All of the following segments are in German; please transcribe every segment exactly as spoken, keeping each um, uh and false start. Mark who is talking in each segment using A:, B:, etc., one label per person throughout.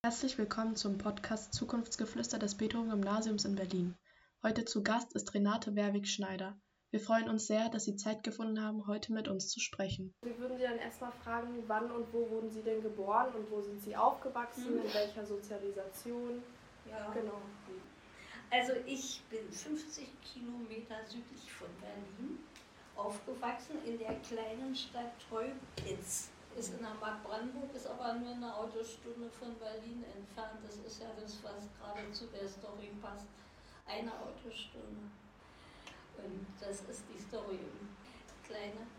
A: Herzlich willkommen zum Podcast Zukunftsgeflüster des Beethoven-Gymnasiums in Berlin. Heute zu Gast ist Renate Werwig-Schneider. Wir freuen uns sehr, dass Sie Zeit gefunden haben, heute mit uns zu sprechen.
B: Wir würden Sie dann erstmal fragen, wann und wo wurden Sie denn geboren und wo sind Sie aufgewachsen, mhm. in welcher Sozialisation?
C: Ja.
B: Genau.
C: Also ich bin fünfzig Kilometer südlich von Berlin aufgewachsen in der kleinen Stadt Teupitz. Ist in der Mark Brandenburg, ist aber nur eine Autostunde von Berlin entfernt. Das ist ja das, was gerade zu der Story passt. Eine Autostunde. Und das ist die Story. Kleine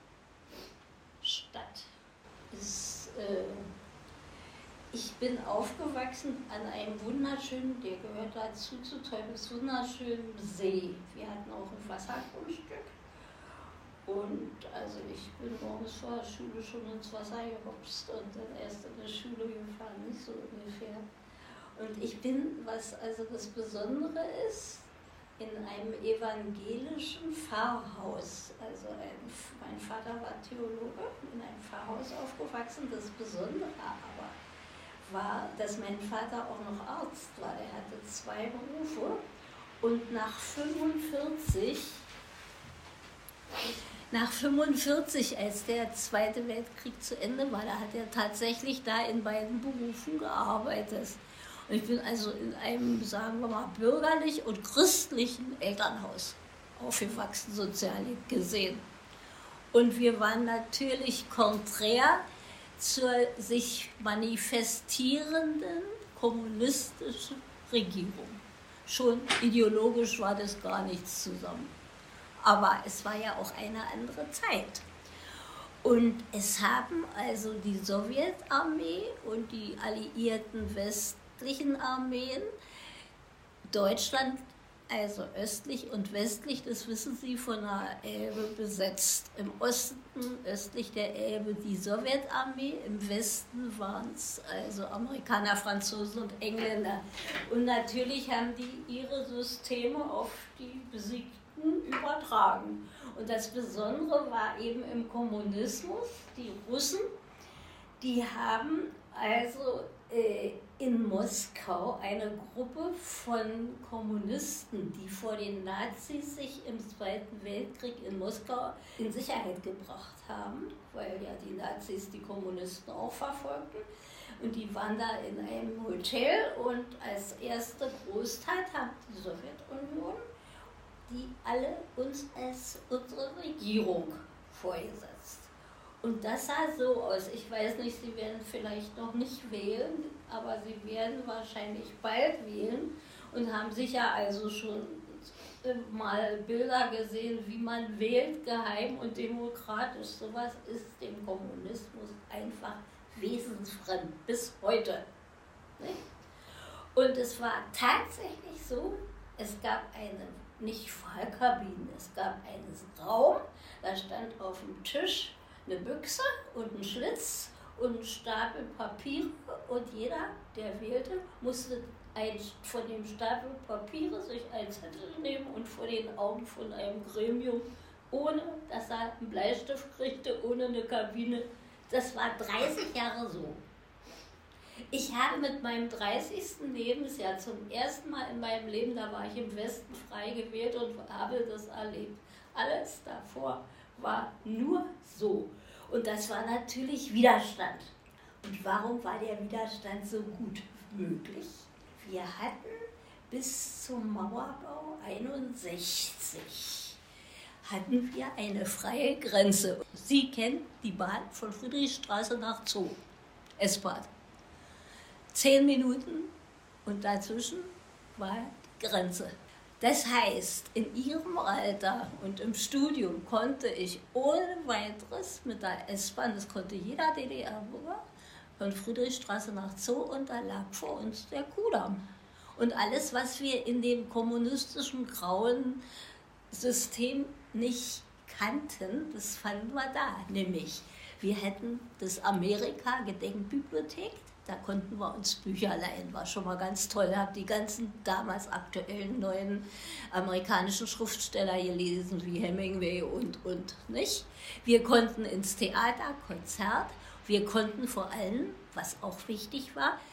C: Stadt. Ist, äh, ich bin aufgewachsen an einem wunderschönen, der gehört dazu zu Teupitz, wunderschönen See. Wir hatten auch ein Wassergrundstück. Und also ich bin morgens vor der Schule schon ins Wasser gehopst und dann erst in die Schule gefahren, nicht so ungefähr. Und ich bin, was also das Besondere ist, in einem evangelischen Pfarrhaus. Also ein, mein Vater war Theologe, in einem Pfarrhaus aufgewachsen. Das Besondere aber war, dass mein Vater auch noch Arzt war. Er hatte zwei Berufe und nach fünfundvierzig Nach fünfundvierzig, als der Zweite Weltkrieg zu Ende war, da hat er tatsächlich da in beiden Berufen gearbeitet. Und ich bin also in einem, sagen wir mal, bürgerlich und christlichen Elternhaus aufgewachsen, sozial gesehen. Und wir waren natürlich konträr zur sich manifestierenden kommunistischen Regierung. Schon ideologisch war das gar nichts zusammen. Aber es war ja auch eine andere Zeit. Und es haben also die Sowjetarmee und die alliierten westlichen Armeen Deutschland, also östlich und westlich, das wissen Sie, von der Elbe besetzt. Im Osten, östlich der Elbe, die Sowjetarmee, im Westen waren es also Amerikaner, Franzosen und Engländer. Und natürlich haben die ihre Systeme auf die besiegten übertragen. Und das Besondere war eben im Kommunismus, die Russen, die haben also äh, in Moskau eine Gruppe von Kommunisten, die vor den Nazis sich im Zweiten Weltkrieg in Moskau in Sicherheit gebracht haben, weil ja die Nazis die Kommunisten auch verfolgten. Und die waren da in einem Hotel und als erste Großtat hat die Sowjetunion die alle uns als unsere Regierung vorgesetzt. Und das sah so aus. Ich weiß nicht, Sie werden vielleicht noch nicht wählen, aber Sie werden wahrscheinlich bald wählen und haben sicher also schon mal Bilder gesehen, wie man wählt, geheim und demokratisch. Sowas ist dem Kommunismus einfach wesensfremd, bis heute. Und es war tatsächlich so, es gab eine nicht Fallkabinen, es gab einen Raum, da stand auf dem Tisch eine Büchse und ein Schlitz und ein Stapel Papiere und jeder, der wählte, musste ein, von dem Stapel Papiere sich einen Zettel nehmen und vor den Augen von einem Gremium, ohne dass er einen Bleistift kriegte, ohne eine Kabine. Das war dreißig Jahre so. Ich habe mit meinem dreißigsten Lebensjahr zum ersten Mal in meinem Leben, da war ich im Westen frei gewählt und habe das erlebt. Alles davor war nur so. Und das war natürlich Widerstand. Und warum war der Widerstand so gut möglich? Wir hatten bis zum Mauerbau einundsechzig hatten wir eine freie Grenze. Sie kennen die Bahn von Friedrichstraße nach Zoo, S-Bahn. Zehn Minuten und dazwischen war die Grenze. Das heißt, in Ihrem Alter und im Studium konnte ich ohne weiteres mit der S-Bahn, das konnte jeder D D R-Bürger, von Friedrichstraße nach Zoo und da lag vor uns der Kudamm. Und alles, was wir in dem kommunistischen grauen System nicht kannten, das fanden wir da. Nämlich, wir hätten das Amerika-Gedenkbibliothek, da konnten wir uns Bücher leihen, war schon mal ganz toll. Ich habe die ganzen damals aktuellen neuen amerikanischen Schriftsteller gelesen, wie Hemingway und, und, nicht? Wir konnten ins Theater, Konzert, wir konnten vor allem, was auch wichtig war,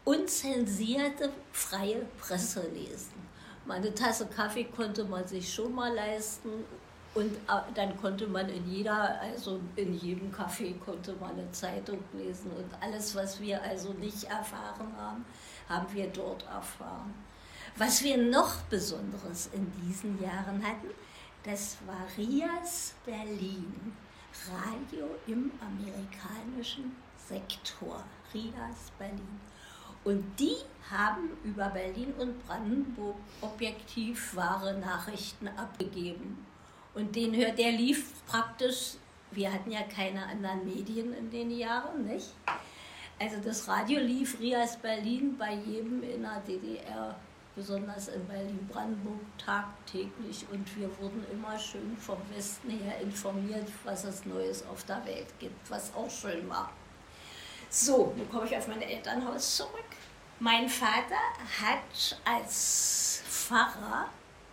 C: unzensierte freie Presse lesen. Mal eine Tasse Kaffee konnte man sich schon mal leisten und dann konnte man in jeder, also in jedem Café konnte man eine Zeitung lesen und alles, was wir also nicht erfahren haben, haben wir dort erfahren. Was wir noch Besonderes in diesen Jahren hatten, das war RIAS Berlin, Radio im amerikanischen Sektor, RIAS Berlin. Und die haben über Berlin und Brandenburg objektiv wahre Nachrichten abgegeben. Und den hört, der lief praktisch, wir hatten ja keine anderen Medien in den Jahren, nicht? Also das Radio lief RIAS Berlin bei jedem in der D D R, besonders in Berlin-Brandenburg, tagtäglich. Und wir wurden immer schön vom Westen her informiert, was es Neues auf der Welt gibt, was auch schön war. So, nun komme ich auf mein Elternhaus zurück. Mein Vater hat als Pfarrer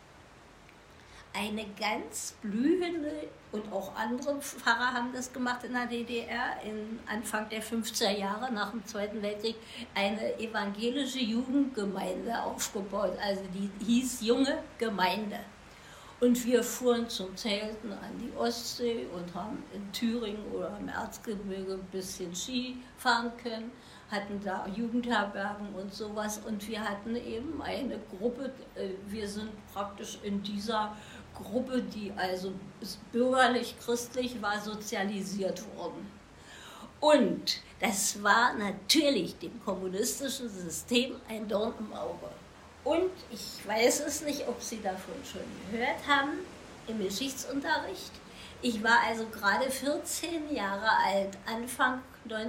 C: eine ganz blühende, und auch andere Pfarrer haben das gemacht in der D D R, in Anfang der fünfziger Jahre nach dem Zweiten Weltkrieg, eine evangelische Jugendgemeinde aufgebaut. Also die hieß Junge Gemeinde. Und wir fuhren zum Zelten an die Ostsee und haben in Thüringen oder im Erzgebirge ein bisschen Ski fahren können, hatten da Jugendherbergen und sowas. Und wir hatten eben eine Gruppe, wir sind praktisch in dieser Gruppe, die also bürgerlich-christlich war, sozialisiert worden. Und das war natürlich dem kommunistischen System ein Dorn im Auge. Und ich weiß es nicht, ob Sie davon schon gehört haben, im Geschichtsunterricht. Ich war also gerade vierzehn Jahre alt, Anfang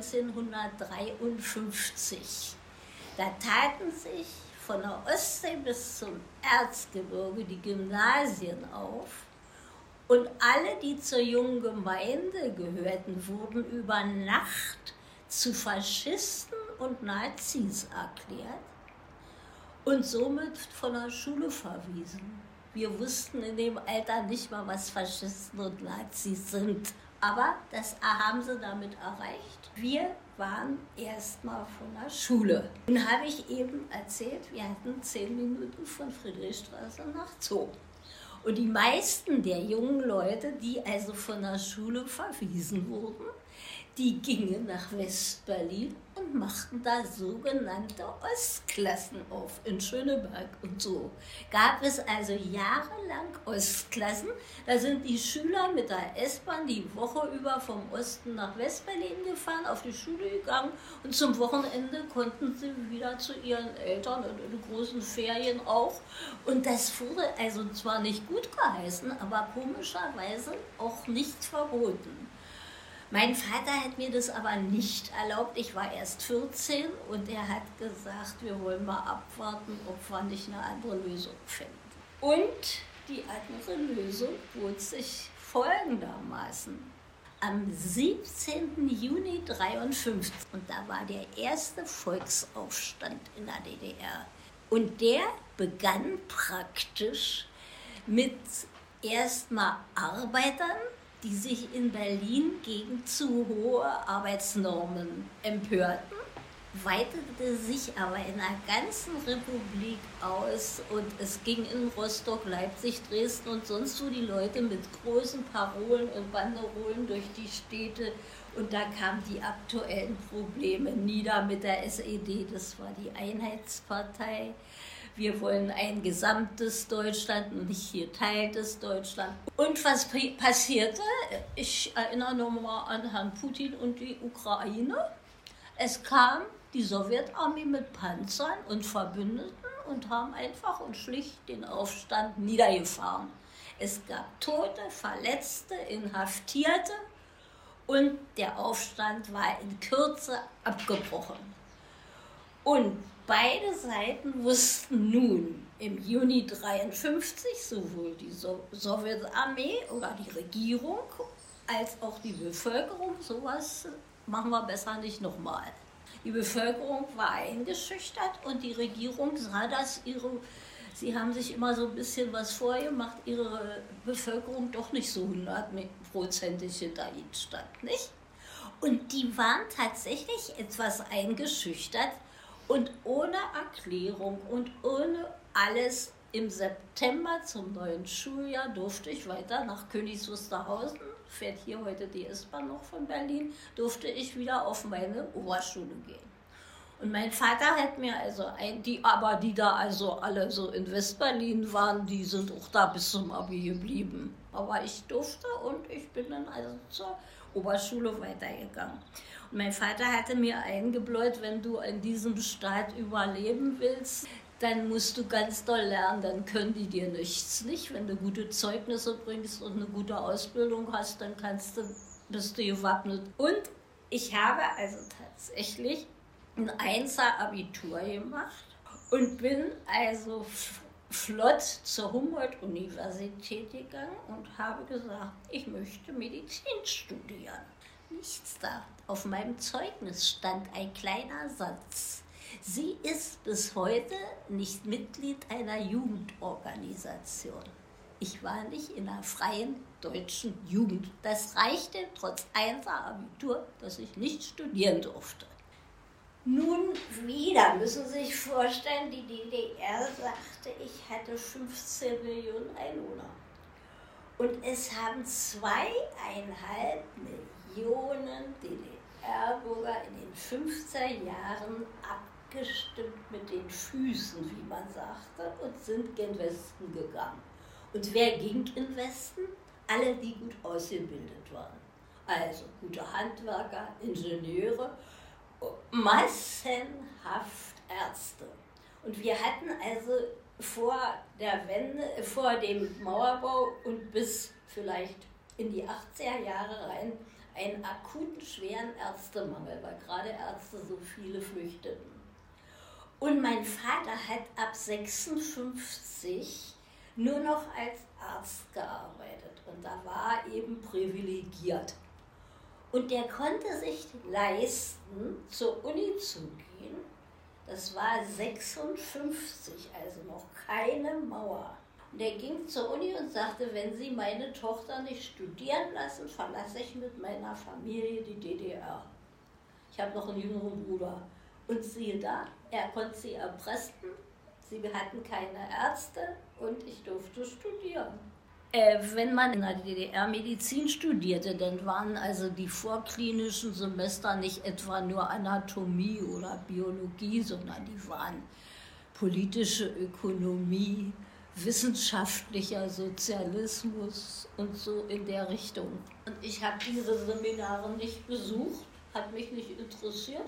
C: neunzehnhundertdreiundfünfzig. Da taten sich von der Ostsee bis zum Erzgebirge die Gymnasien auf. Und alle, die zur jungen Gemeinde gehörten, wurden über Nacht zu Faschisten und Nazis erklärt und somit von der Schule verwiesen. Wir wussten in dem Alter nicht mal, was Faschisten und Nazis sind. Aber das haben sie damit erreicht. Wir waren erstmal von der Schule. Nun habe ich eben erzählt, wir hatten zehn Minuten von Friedrichstraße nach Zoo. Und die meisten der jungen Leute, die also von der Schule verwiesen wurden, die gingen nach West-Berlin und machten da sogenannte Ostklassen auf, in Schöneberg und so. Gab es also jahrelang Ostklassen, da sind die Schüler mit der S-Bahn die Woche über vom Osten nach West-Berlin gefahren, auf die Schule gegangen und zum Wochenende konnten sie wieder zu ihren Eltern und in den großen Ferien auch. Und das wurde also zwar nicht gut geheißen, aber komischerweise auch nicht verboten. Mein Vater hat mir das aber nicht erlaubt. Ich war erst vierzehn und er hat gesagt, wir wollen mal abwarten, ob wir nicht eine andere Lösung finden. Und die andere Lösung bot sich folgendermaßen. Am siebzehnten Juni neunzehnhundertdreiundfünfzig, und da war der erste Volksaufstand in der D D R. Und der begann praktisch mit erstmal Arbeitern, die sich in Berlin gegen zu hohe Arbeitsnormen empörten, weitete sich aber in der ganzen Republik aus und es ging in Rostock, Leipzig, Dresden und sonst wo die Leute mit großen Parolen und Banderolen durch die Städte und da kamen die aktuellen Probleme nieder mit der S E D, das war die Einheitspartei. Wir wollen ein gesamtes Deutschland und nicht hier teiltes Deutschland. Und was passierte? Ich erinnere nochmal an Herrn Putin und die Ukraine. Es kam die Sowjetarmee mit Panzern und Verbündeten und haben einfach und schlicht den Aufstand niedergefahren. Es gab Tote, Verletzte, Inhaftierte und der Aufstand war in Kürze abgebrochen. Und beide Seiten wussten nun im Juni neunzehnhundertdreiundfünfzig, sowohl die so- Sowjetarmee oder die Regierung als auch die Bevölkerung, sowas machen wir besser nicht nochmal. Die Bevölkerung war eingeschüchtert und die Regierung sah, dass ihre, sie haben sich immer so ein bisschen was vorgemacht, ihre Bevölkerung doch nicht so hundertprozentig hinter ihnen stand, nicht? Und die waren tatsächlich etwas eingeschüchtert. Und ohne Erklärung und ohne alles, im September zum neuen Schuljahr durfte ich weiter nach Königs Wusterhausen, fährt hier heute die S-Bahn noch von Berlin, durfte ich wieder auf meine Oberschule gehen. Und mein Vater hat mir also, ein, die, aber die da also alle so in Westberlin waren, die sind auch da bis zum Abi geblieben. Aber ich durfte und ich bin dann also zur Oberschule weitergegangen. Und mein Vater hatte mir eingebläut, wenn du in diesem Staat überleben willst, dann musst du ganz doll lernen, dann können die dir nichts nicht. Wenn du gute Zeugnisse bringst und eine gute Ausbildung hast, dann kannst du, bist du gewappnet. Und ich habe also tatsächlich ein Einser-Abitur gemacht und bin also flott zur Humboldt-Universität gegangen und habe gesagt, ich möchte Medizin studieren. Nichts da. Auf meinem Zeugnis stand ein kleiner Satz. Sie ist bis heute nicht Mitglied einer Jugendorganisation. Ich war nicht in einer freien deutschen Jugend. Das reichte trotz Einser-Abitur, dass ich nicht studieren durfte. Nun wieder müssen Sie sich vorstellen, die D D R sagte, ich hatte fünfzehn Millionen Einwohner. Und es haben zweieinhalb Millionen D D R-Bürger in den fünfziger Jahren abgestimmt mit den Füßen, wie man sagte, und sind gen Westen gegangen. Und wer ging in den Westen? Alle, die gut ausgebildet waren. Also gute Handwerker, Ingenieure, massenhaft Ärzte. Und wir hatten also vor der Wende, vor dem Mauerbau und bis vielleicht in die achtziger Jahre rein einen akuten, schweren Ärztemangel, weil gerade Ärzte so viele flüchteten. Und mein Vater hat ab sechsundfünfzig nur noch als Arzt gearbeitet und da war er eben privilegiert. Und der konnte sich leisten, zur Uni zu gehen. Das war sechsundfünfzig, also noch keine Mauer. Und er ging zur Uni und sagte, wenn Sie meine Tochter nicht studieren lassen, verlasse ich mit meiner Familie die D D R. Ich habe noch einen jüngeren Bruder. Und siehe da, er konnte sie erpressen, sie hatten keine Ärzte und ich durfte studieren. Äh, wenn man in der D D R Medizin studierte, dann waren also die vorklinischen Semester nicht etwa nur Anatomie oder Biologie, sondern die waren politische Ökonomie, wissenschaftlicher Sozialismus und so in der Richtung. Und ich habe diese Seminare nicht besucht, hat mich nicht interessiert.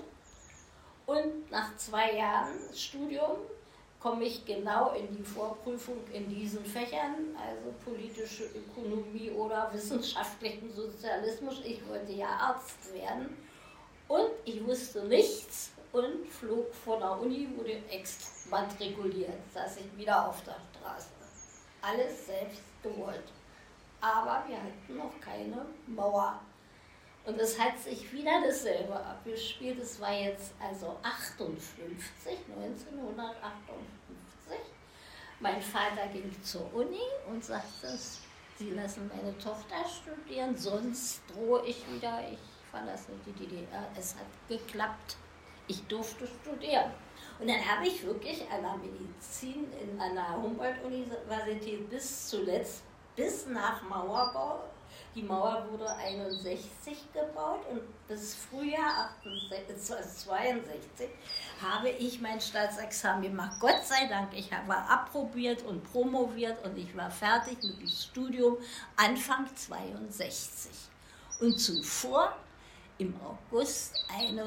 C: Und nach zwei Jahren Studium komme ich genau in die Vorprüfung in diesen Fächern, also politische Ökonomie oder wissenschaftlichen Sozialismus. Ich wollte ja Arzt werden und ich wusste nichts und flog von der Uni, wurde exmatrikuliert, saß ich wieder auf der Straße. Alles selbst gewollt. Aber wir hatten noch keine Mauer. Und es hat sich wieder dasselbe abgespielt. Es war jetzt also achtundfünfzig, neunzehnhundertachtundfünfzig. Mein Vater ging zur Uni und sagte, Sie lassen meine Tochter studieren, sonst drohe ich wieder, ich verlasse die D D R. Es hat geklappt. Ich durfte studieren. Und dann habe ich wirklich an der Medizin in einer Humboldt-Universität bis zuletzt, bis nach Mauerbau, die Mauer wurde einundsechzig gebaut und bis Frühjahr zweiundsechzig habe ich mein Staatsexamen gemacht. Gott sei Dank, ich war approbiert und promoviert und ich war fertig mit dem Studium Anfang zweiundsechzig. Und zuvor, im August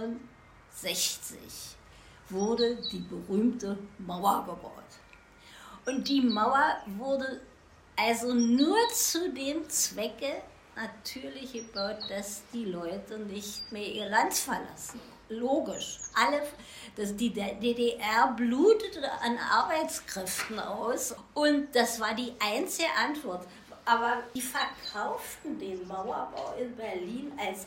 C: einundsechzig, wurde die berühmte Mauer gebaut. Und die Mauer wurde also nur zu dem Zwecke natürlich gebaut, dass die Leute nicht mehr ihr Land verlassen. Logisch. Alle, das, die D D R blutete an Arbeitskräften aus und das war die einzige Antwort. Aber die verkauften den Mauerbau in Berlin als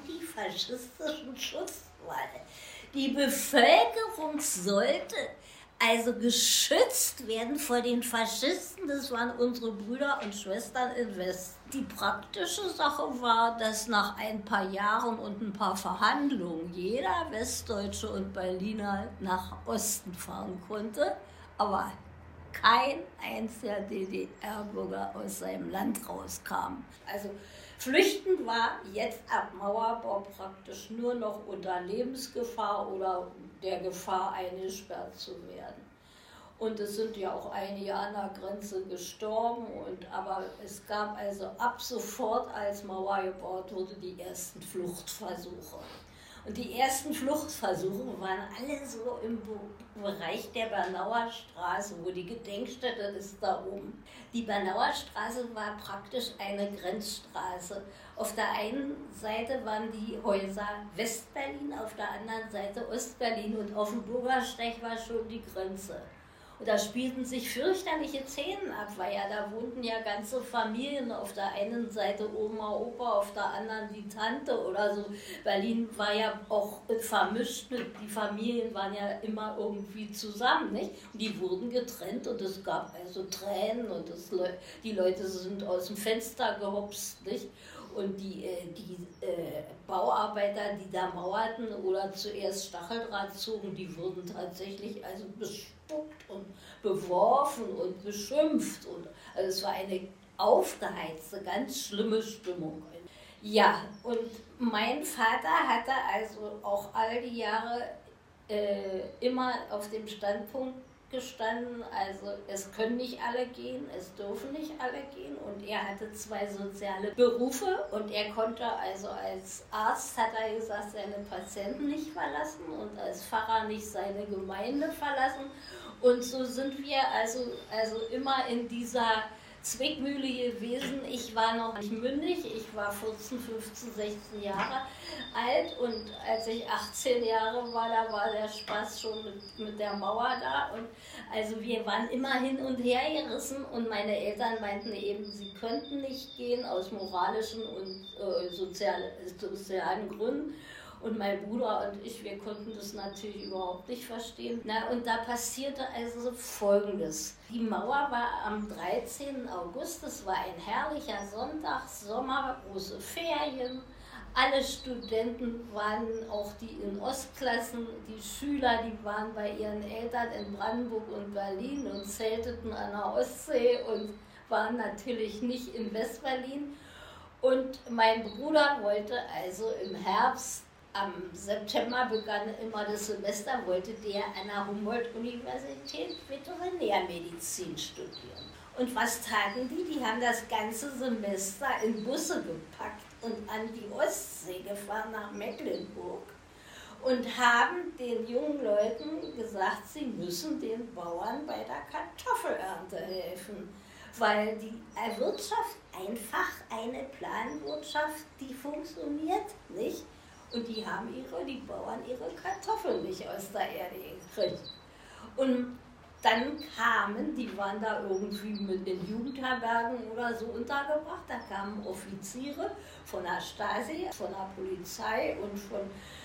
C: antifaschistischen Schutzwall. Die Bevölkerung sollte also geschützt werden vor den Faschisten. Das waren unsere Brüder und Schwestern im Westen. Die praktische Sache war, dass nach ein paar Jahren und ein paar Verhandlungen jeder Westdeutsche und Berliner nach Osten fahren konnte, aber kein einziger D D R-Bürger aus seinem Land rauskam. Also Flüchten war jetzt ab Mauerbau praktisch nur noch unter Lebensgefahr oder der Gefahr, eingesperrt zu werden. Und es sind ja auch einige an der Grenze gestorben, und, aber es gab also ab sofort, als Mauer gebaut wurde, die ersten Fluchtversuche. Und die ersten Fluchtversuche waren alle so im Bereich der Bernauer Straße, wo die Gedenkstätte ist da oben. Die Bernauer Straße war praktisch eine Grenzstraße. Auf der einen Seite waren die Häuser Westberlin, auf der anderen Seite Ostberlin, und auf dem Bürgersteig war schon die Grenze. Und da spielten sich fürchterliche Szenen ab, weil ja da wohnten ja ganze Familien, auf der einen Seite Oma, Opa, auf der anderen die Tante oder so. Berlin war ja auch vermischt, die Familien waren ja immer irgendwie zusammen, nicht? Und die wurden getrennt, und es gab also Tränen, und das Le- die Leute sind aus dem Fenster gehopst, nicht? Und die, äh, die äh, Bauarbeiter, die da mauerten oder zuerst Stacheldraht zogen, die wurden tatsächlich also bespuckt und beworfen und beschimpft. Und, also es war eine aufgeheizte, ganz schlimme Stimmung. Ja, und mein Vater hatte also auch all die Jahre äh, immer auf dem Standpunkt gestanden, also es können nicht alle gehen, es dürfen nicht alle gehen, und er hatte zwei soziale Berufe, und er konnte also als Arzt, hat er gesagt, seine Patienten nicht verlassen und als Pfarrer nicht seine Gemeinde verlassen, und so sind wir also, also immer in dieser Zwickmühle gewesen. Ich war noch nicht mündig, ich war vierzehn, fünfzehn, sechzehn Jahre alt, und als ich achtzehn Jahre war, da war der Spaß schon mit, mit der Mauer da, und also wir waren immer hin und her gerissen, und meine Eltern meinten eben, sie könnten nicht gehen aus moralischen und äh, sozial, sozialen Gründen. Und mein Bruder und ich, wir konnten das natürlich überhaupt nicht verstehen. Na, und da passierte also Folgendes. Die Mauer war am dreizehnten August, das war ein herrlicher Sonntag, Sommer, große Ferien. Alle Studenten waren, auch die in Ostklassen, die Schüler, die waren bei ihren Eltern in Brandenburg und Berlin und zelteten an der Ostsee und waren natürlich nicht in Westberlin. Und mein Bruder wollte also im Herbst, am September begann immer das Semester, wollte der an der Humboldt-Universität Veterinärmedizin studieren. Und was taten die? Die haben das ganze Semester in Busse gepackt und an die Ostsee gefahren nach Mecklenburg und haben den jungen Leuten gesagt, sie müssen den Bauern bei der Kartoffelernte helfen, weil die Wirtschaft einfach eine Planwirtschaft, die funktioniert nicht. Und die haben ihre, die Bauern ihre Kartoffeln nicht aus der Erde gekriegt. Und dann kamen, die waren da irgendwie mit den Jugendherbergen oder so untergebracht, da kamen Offiziere von der Stasi, von der Polizei und von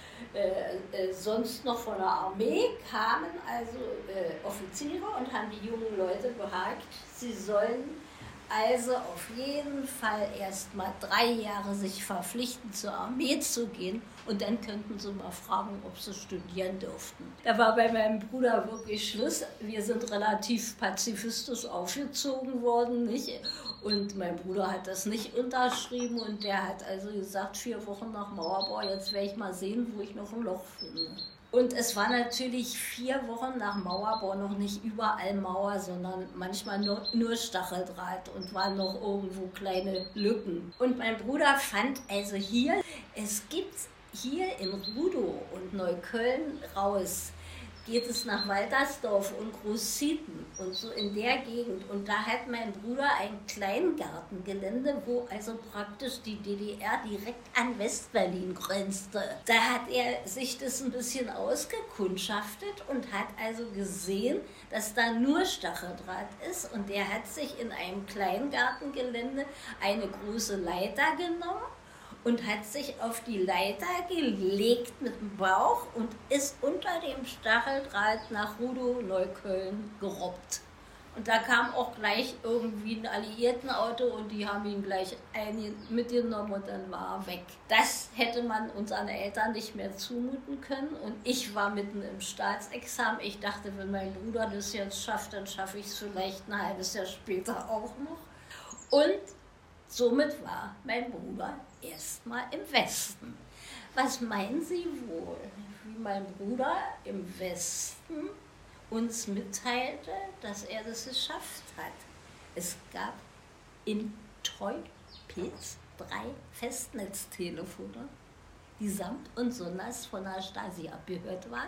C: äh, äh, sonst noch von der Armee, kamen also äh, Offiziere und haben die jungen Leute behagt, sie sollen also auf jeden Fall erst mal drei Jahre sich verpflichten, zur Armee zu gehen, und dann könnten sie mal fragen, ob sie studieren dürften. Da war bei meinem Bruder wirklich Schluss. Wir sind relativ pazifistisch aufgezogen worden, nicht? Und mein Bruder hat das nicht unterschrieben, und der hat also gesagt, vier Wochen nach Mauerbau, jetzt werde ich mal sehen, wo ich noch ein Loch finde. Und es war natürlich vier Wochen nach Mauerbau noch nicht überall Mauer, sondern manchmal nur, nur Stacheldraht, und waren noch irgendwo kleine Lücken. Und mein Bruder fand also hier, es gibt hier in Rudow und Neukölln raus, geht es nach Waltersdorf und Großzieten und so in der Gegend. Und da hat mein Bruder ein Kleingartengelände, wo also praktisch die D D R direkt an Westberlin grenzte. Da hat er sich das ein bisschen ausgekundschaftet und hat also gesehen, dass da nur Stacheldraht ist. Und der hat sich in einem Kleingartengelände eine große Leiter genommen und hat sich auf die Leiter gelegt mit dem Bauch und ist unter dem Stacheldraht nach Rudow-Neukölln gerobbt. Und da kam auch gleich irgendwie ein Alliiertenauto und die haben ihn gleich ein, mitgenommen und dann war er weg. Das hätte man unseren Eltern nicht mehr zumuten können und ich war mitten im Staatsexamen. Ich dachte, wenn mein Bruder das jetzt schafft, dann schaffe ich es vielleicht ein halbes Jahr später auch noch. Und somit war mein Bruder erstmal im Westen. Was meinen Sie wohl, wie mein Bruder im Westen uns mitteilte, dass er das geschafft hat? Es gab in Teupitz drei Festnetztelefone, die samt und sonders von der Stasi abgehört waren.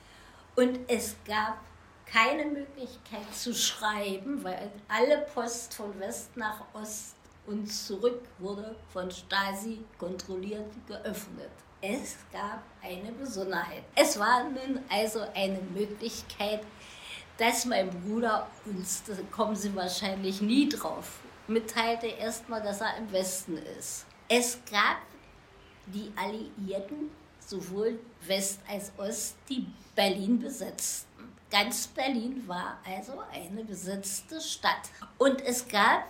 C: Und es gab keine Möglichkeit zu schreiben, weil alle Post von West nach Ost und zurück wurde von Stasi kontrolliert geöffnet. Es gab eine Besonderheit. Es war nun also eine Möglichkeit, dass mein Bruder uns, da kommen Sie wahrscheinlich nie drauf, mitteilte erstmal, dass er im Westen ist. Es gab die Alliierten, sowohl West als Ost, die Berlin besetzten. Ganz Berlin war also eine besetzte Stadt. Und es gab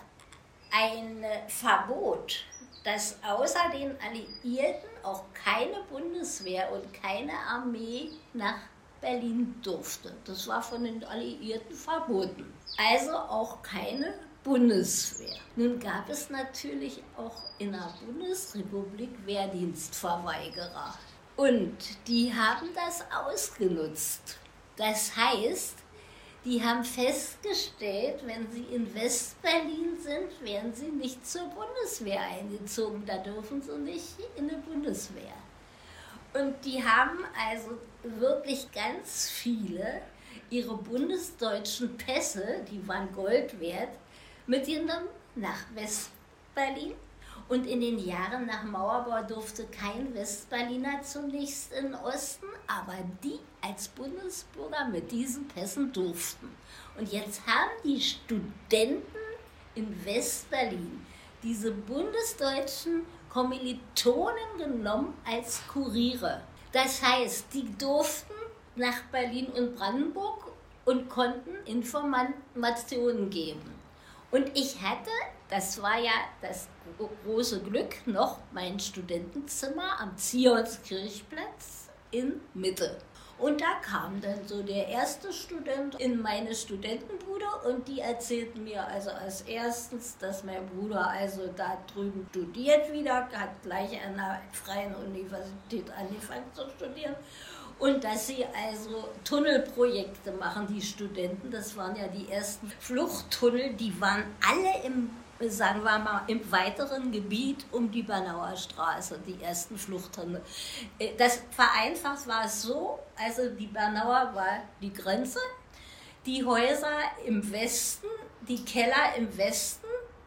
C: ein Verbot, dass außer den Alliierten auch keine Bundeswehr und keine Armee nach Berlin durfte. Das war von den Alliierten verboten. Also auch keine Bundeswehr. Nun gab es natürlich auch in der Bundesrepublik Wehrdienstverweigerer. Und die haben das ausgenutzt. Das heißt, die haben festgestellt, wenn sie in Westberlin sind, werden sie nicht zur Bundeswehr eingezogen. Da dürfen sie nicht in die Bundeswehr. Und die haben also wirklich ganz viele ihre bundesdeutschen Pässe, die waren Gold wert, mitgenommen nach Westberlin. Und in den Jahren nach Mauerbau durfte kein Westberliner zunächst in den Osten, aber die als Bundesbürger mit diesen Pässen durften. Und jetzt haben die Studenten in Westberlin diese bundesdeutschen Kommilitonen genommen als Kuriere. Das heißt, die durften nach Berlin und Brandenburg und konnten Informationen geben. Und ich hatte, das war ja das große Glück, noch mein Studentenzimmer am Zionskirchplatz in Mitte. Und da kam dann so der erste Student in meine Studentenbude und die erzählten mir also als erstens, dass mein Bruder also da drüben studiert wieder, hat gleich an der Freien Universität angefangen zu studieren. Und dass sie also Tunnelprojekte machen, die Studenten, das waren ja die ersten Fluchttunnel, die waren alle im, sagen wir mal, im weiteren Gebiet um die Bernauer Straße, die ersten Fluchttunnel. Das vereinfacht war es so, also die Bernauer war die Grenze, die Häuser im Westen, die Keller im Westen,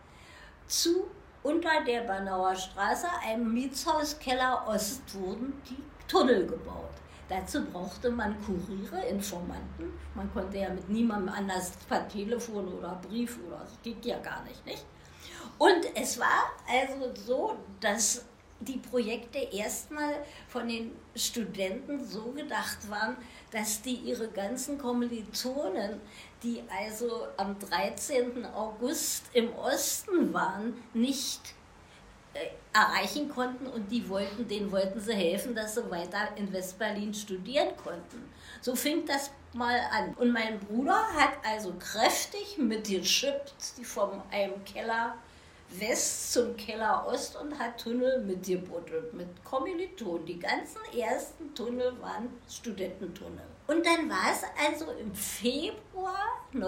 C: zu unter der Bernauer Straße, einem Mietshauskeller Ost, wurden die Tunnel gebaut. Dazu brauchte man Kuriere, Informanten. Man konnte ja mit niemandem anders per Telefon oder Brief oder das geht ja gar nicht, nicht? Und es war also so, dass die Projekte erstmal von den Studenten so gedacht waren, dass die ihre ganzen Kommilitonen, die also am dreizehnten August im Osten waren, nicht erreichen konnten und die wollten, denen wollten sie helfen, dass sie weiter in Westberlin studieren konnten. So fing das mal an. Und mein Bruder hat also kräftig mitgeschippt, vom einem Keller West zum Keller Ost und hat Tunnel mitgebuddelt, mit Kommilitonen. Die ganzen ersten Tunnel waren Studententunnel. Und dann war es also im Februar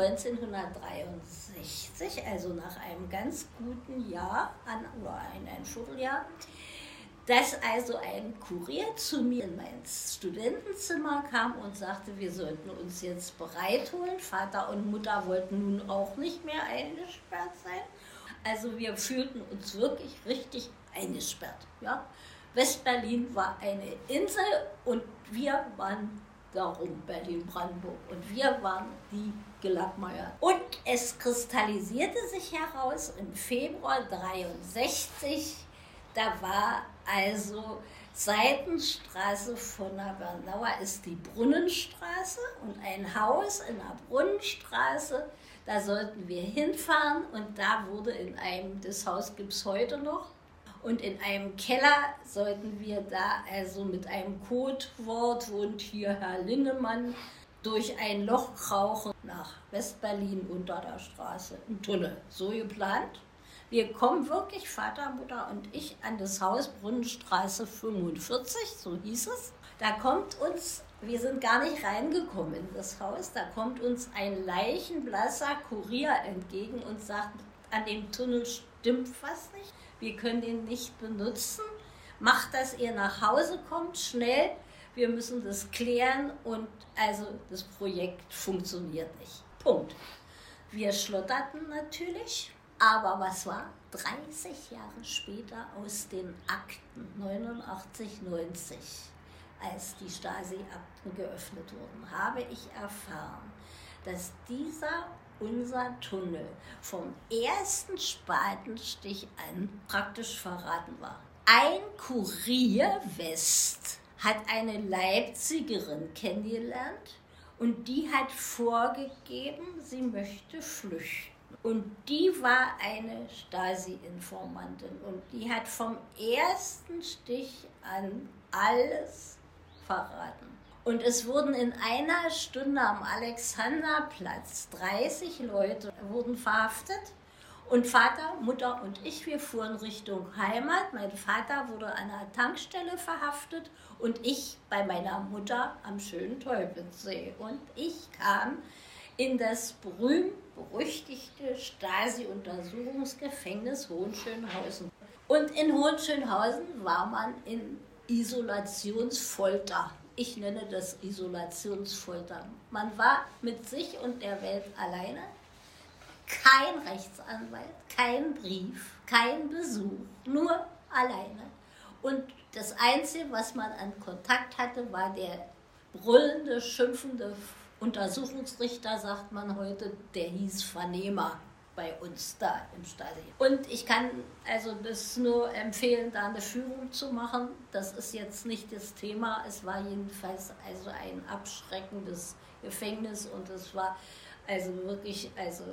C: neunzehnhundertdreiundsechzig, also nach einem ganz guten Jahr, an, oder ein, ein Vierteljahr, dass also ein Kurier zu mir in mein Studentenzimmer kam und sagte, wir sollten uns jetzt bereit holen. Vater und Mutter wollten nun auch nicht mehr eingesperrt sein. Also wir fühlten uns wirklich richtig eingesperrt. Ja? Westberlin war eine Insel und wir waren darum Berlin-Brandenburg und wir waren die Gelackmeier. Und es kristallisierte sich heraus im Februar neunzehnhundertdreiundsechzig, da war Also Seitenstraße von der Bernauer ist die Brunnenstraße und ein Haus in der Brunnenstraße, da sollten wir hinfahren und da wurde in einem, das Haus gibt es heute noch, und in einem Keller sollten wir da also mit einem Codewort, wohnt hier Herr Linnemann, durch ein Loch krauchen nach Westberlin unter der Straße, ein Tunnel, so geplant. Wir kommen wirklich, Vater, Mutter und ich, an das Haus Brunnenstraße fünfundvierzig, so hieß es. Da kommt uns, wir sind gar nicht reingekommen in das Haus, da kommt uns ein leichenblasser Kurier entgegen und sagt, an dem Tunnel stimmt was nicht, wir können den nicht benutzen, macht, dass ihr nach Hause kommt, schnell, wir müssen das klären und also das Projekt funktioniert nicht. Punkt. Wir schlotterten natürlich. Aber was war? dreißig Jahre später aus den Akten, neunundachtzig, neunzig, als die Stasi-Akten geöffnet wurden, habe ich erfahren, dass dieser, unser Tunnel, vom ersten Spatenstich an praktisch verraten war. Ein Kurier West hat eine Leipzigerin kennengelernt und die hat vorgegeben, sie möchte flüchten. Und die war eine Stasi-Informantin und die hat vom ersten Stich an alles verraten. Und es wurden in einer Stunde am Alexanderplatz dreißig Leute wurden verhaftet. Und Vater, Mutter und ich, wir fuhren Richtung Heimat. Mein Vater wurde an einer Tankstelle verhaftet und ich bei meiner Mutter am schönen Teufelssee. Und ich kam in das berühmt-berüchtigte Stasi-Untersuchungsgefängnis Hohenschönhausen. Und in Hohenschönhausen war man in Isolationsfolter. Ich nenne das Isolationsfolter. Man war mit sich und der Welt alleine. Kein Rechtsanwalt, kein Brief, kein Besuch, nur alleine. Und das Einzige, was man an Kontakt hatte, war der brüllende, schimpfende Untersuchungsrichter, sagt man heute, der hieß Vernehmer bei uns da im Stasi. Und ich kann also das nur empfehlen, da eine Führung zu machen. Das ist jetzt nicht das Thema. Es war jedenfalls also ein abschreckendes Gefängnis und es war also wirklich also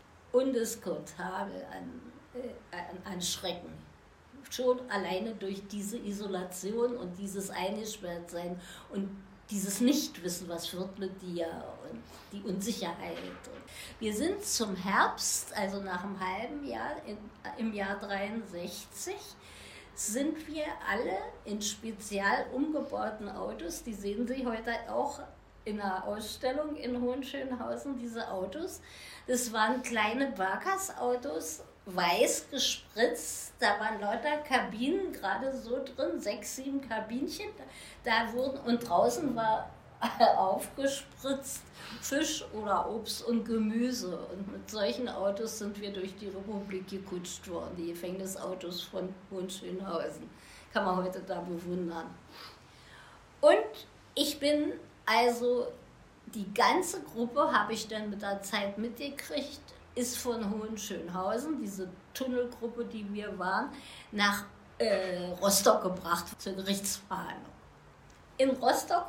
C: undiskutabel an, äh, an, an Schrecken. Schon alleine durch diese Isolation und dieses Eingesperrtsein und dieses Nichtwissen, was wird mit dir und die Unsicherheit. Wir sind zum Herbst, also nach einem halben Jahr, in, im Jahr dreiundsechzig, sind wir alle in spezial umgebauten Autos, die sehen Sie heute auch in einer Ausstellung in Hohenschönhausen, diese Autos. Das waren kleine Barkas-Autos, weiß gespritzt, da waren lauter Kabinen gerade so drin, sechs, sieben Kabinchen, da wurden, und draußen war aufgespritzt Fisch oder Obst und Gemüse. Und mit solchen Autos sind wir durch die Republik gekutscht worden, die Gefängnisautos von Hohenschönhausen. Kann man heute da bewundern. Und ich bin also, die ganze Gruppe habe ich dann mit der Zeit mitgekriegt, ist von Hohenschönhausen, diese Tunnelgruppe, die wir waren, nach äh, Rostock gebracht zur Gerichtsverhandlung. In Rostock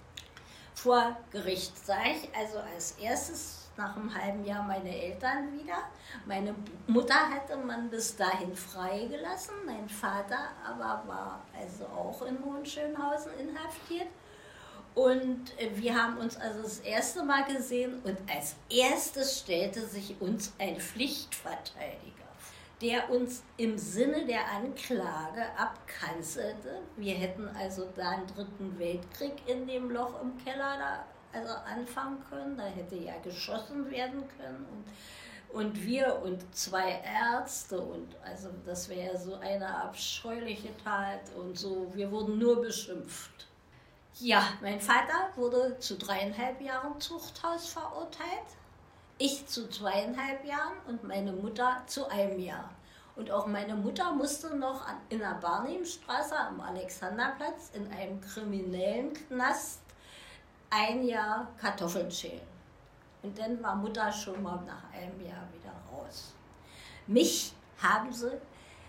C: vor Gericht sah ich also als erstes nach einem halben Jahr meine Eltern wieder. Meine Mutter hatte man bis dahin freigelassen, mein Vater aber war also auch in Hohenschönhausen inhaftiert. Und wir haben uns also das erste Mal gesehen und als erstes stellte sich uns ein Pflichtverteidiger, der uns im Sinne der Anklage abkanzelte. Wir hätten also da einen dritten Weltkrieg in dem Loch im Keller da also anfangen können, da hätte ja geschossen werden können. Und, und wir und zwei Ärzte und also das wäre so eine abscheuliche Tat und so, wir wurden nur beschimpft. Ja, mein Vater wurde zu dreieinhalb Jahren Zuchthaus verurteilt, ich zu zweieinhalb Jahren und meine Mutter zu einem Jahr. Und auch meine Mutter musste noch in der Barnimstraße am Alexanderplatz in einem kriminellen Knast ein Jahr Kartoffeln schälen. Und dann war Mutter schon mal nach einem Jahr wieder raus. Mich haben sie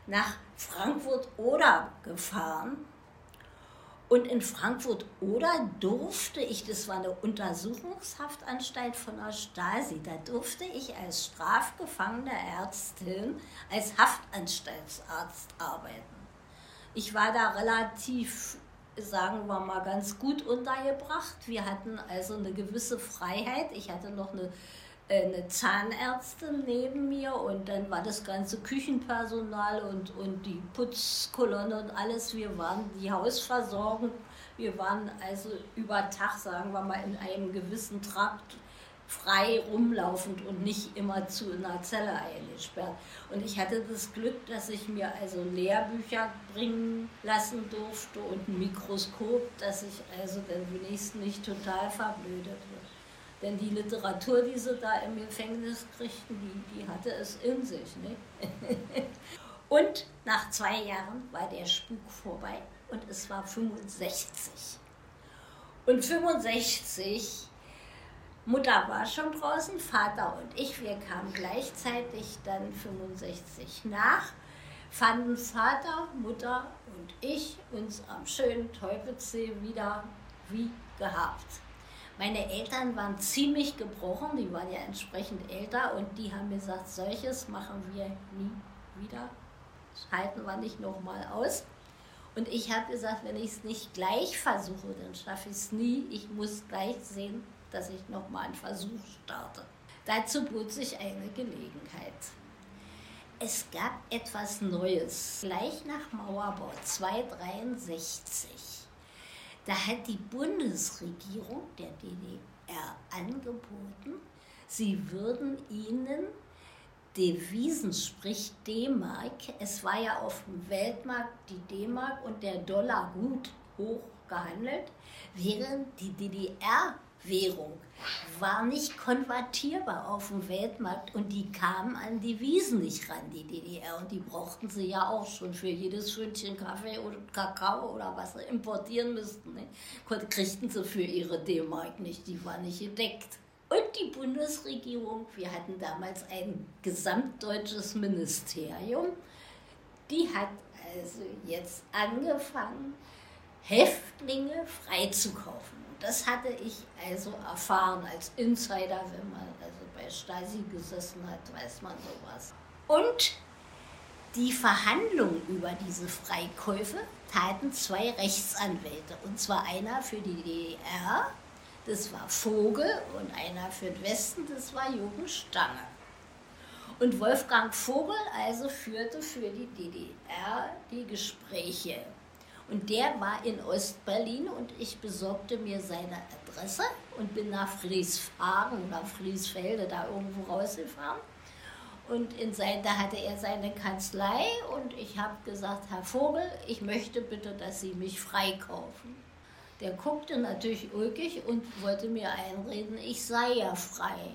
C: nach Frankfurt-Oder gefahren. Und in Frankfurt-Oder durfte ich, das war eine Untersuchungshaftanstalt von der Stasi, da durfte ich als strafgefangene Ärztin als Haftanstaltsarzt arbeiten. Ich war da relativ, sagen wir mal, ganz gut untergebracht. Wir hatten also eine gewisse Freiheit. Ich hatte noch eine, eine Zahnärztin neben mir und dann war das ganze Küchenpersonal und, und die Putzkolonne und alles. Wir waren die Hausversorgung. Wir waren also über Tag, sagen wir mal, in einem gewissen Trakt frei rumlaufend und nicht immer zu einer Zelle eingesperrt. Und ich hatte das Glück, dass ich mir also Lehrbücher bringen lassen durfte und ein Mikroskop, dass ich also dann wenigstens nicht total verblödet wird. Denn die Literatur, die sie da im Gefängnis kriegten, die, die hatte es in sich. Ne? Und nach zwei Jahren war der Spuk vorbei und es war fünfundsechzig. Und fünfundsechzig, Mutter war schon draußen, Vater und ich, wir kamen gleichzeitig dann fünfundsechzig nach, fanden Vater, Mutter und ich uns am schönen Teufelssee wieder wie gehabt. Meine Eltern waren ziemlich gebrochen, die waren ja entsprechend älter und die haben gesagt, solches machen wir nie wieder, das halten wir nicht nochmal aus. Und ich habe gesagt, wenn ich es nicht gleich versuche, dann schaffe ich es nie, ich muss gleich sehen, dass ich nochmal einen Versuch starte. Dazu bot sich eine Gelegenheit. Es gab etwas Neues. Gleich nach Mauerbau zweihundertdreiundsechzig, da hat die Bundesregierung der D D R angeboten, sie würden ihnen Devisen, sprich D-Mark, es war ja auf dem Weltmarkt die D-Mark und der Dollar gut hoch gehandelt, während die D D R-Währung war nicht konvertierbar auf dem Weltmarkt und die kamen an Devisen nicht ran, die D D R. Und die brauchten sie ja auch schon für jedes Schündchen Kaffee oder Kakao oder was sie importieren müssten. Ne? Kriegten sie für ihre D-Mark nicht, die war nicht gedeckt. Und die Bundesregierung, wir hatten damals ein gesamtdeutsches Ministerium, die hat also jetzt angefangen, Häftlinge freizukaufen. Und das hatte ich also erfahren als Insider, wenn man also bei Stasi gesessen hat, weiß man sowas. Und die Verhandlungen über diese Freikäufe taten zwei Rechtsanwälte. Und zwar einer für die D D R, das war Vogel, und einer für den Westen, das war Jürgen Stange. Und Wolfgang Vogel also führte für die D D R die Gespräche. Und der war in Ostberlin und ich besorgte mir seine Adresse und bin nach Frieshagen oder Friesfelde da irgendwo rausgefahren. Und in sein, da hatte er seine Kanzlei und ich habe gesagt, Herr Vogel, ich möchte bitte, dass Sie mich freikaufen. Der guckte natürlich ulkig und wollte mir einreden, ich sei ja frei.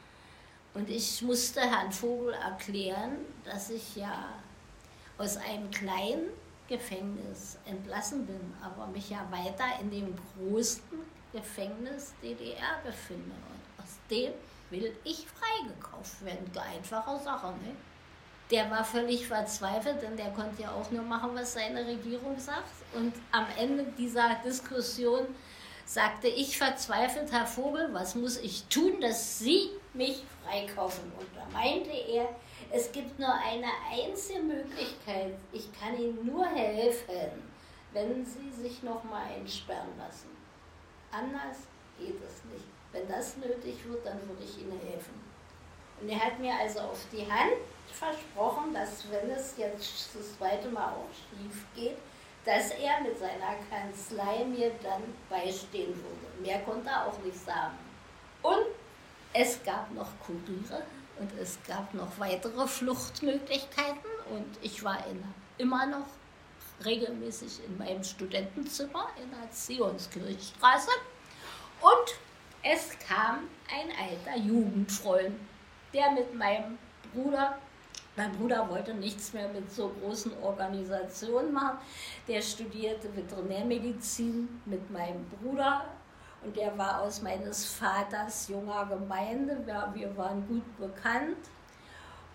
C: Und ich musste Herrn Vogel erklären, dass ich ja aus einem kleinen Gefängnis entlassen bin, aber mich ja weiter in dem großen Gefängnis D D R befinde. Und aus dem will ich freigekauft werden. Einfache Sache, ne? Der war völlig verzweifelt, denn der konnte ja auch nur machen, was seine Regierung sagt. Und am Ende dieser Diskussion sagte ich verzweifelt, Herr Vogel, was muss ich tun, dass Sie mich freikaufen? Und da meinte er, es gibt nur eine einzige Möglichkeit, ich kann Ihnen nur helfen, wenn Sie sich noch mal einsperren lassen. Anders geht es nicht. Wenn das nötig wird, dann würde ich Ihnen helfen. Und er hat mir also auf die Hand versprochen, dass wenn es jetzt das zweite Mal auch schief geht, dass er mit seiner Kanzlei mir dann beistehen würde. Mehr konnte er auch nicht sagen. Und es gab noch Kuriere und es gab noch weitere Fluchtmöglichkeiten und ich war in, immer noch regelmäßig in meinem Studentenzimmer in der Zionskirchstraße und es kam ein alter Jugendfreund, der mit meinem Bruder, mein Bruder wollte nichts mehr mit so großen Organisationen machen, der studierte Veterinärmedizin mit meinem Bruder und der war aus meines Vaters junger Gemeinde, wir, wir waren gut bekannt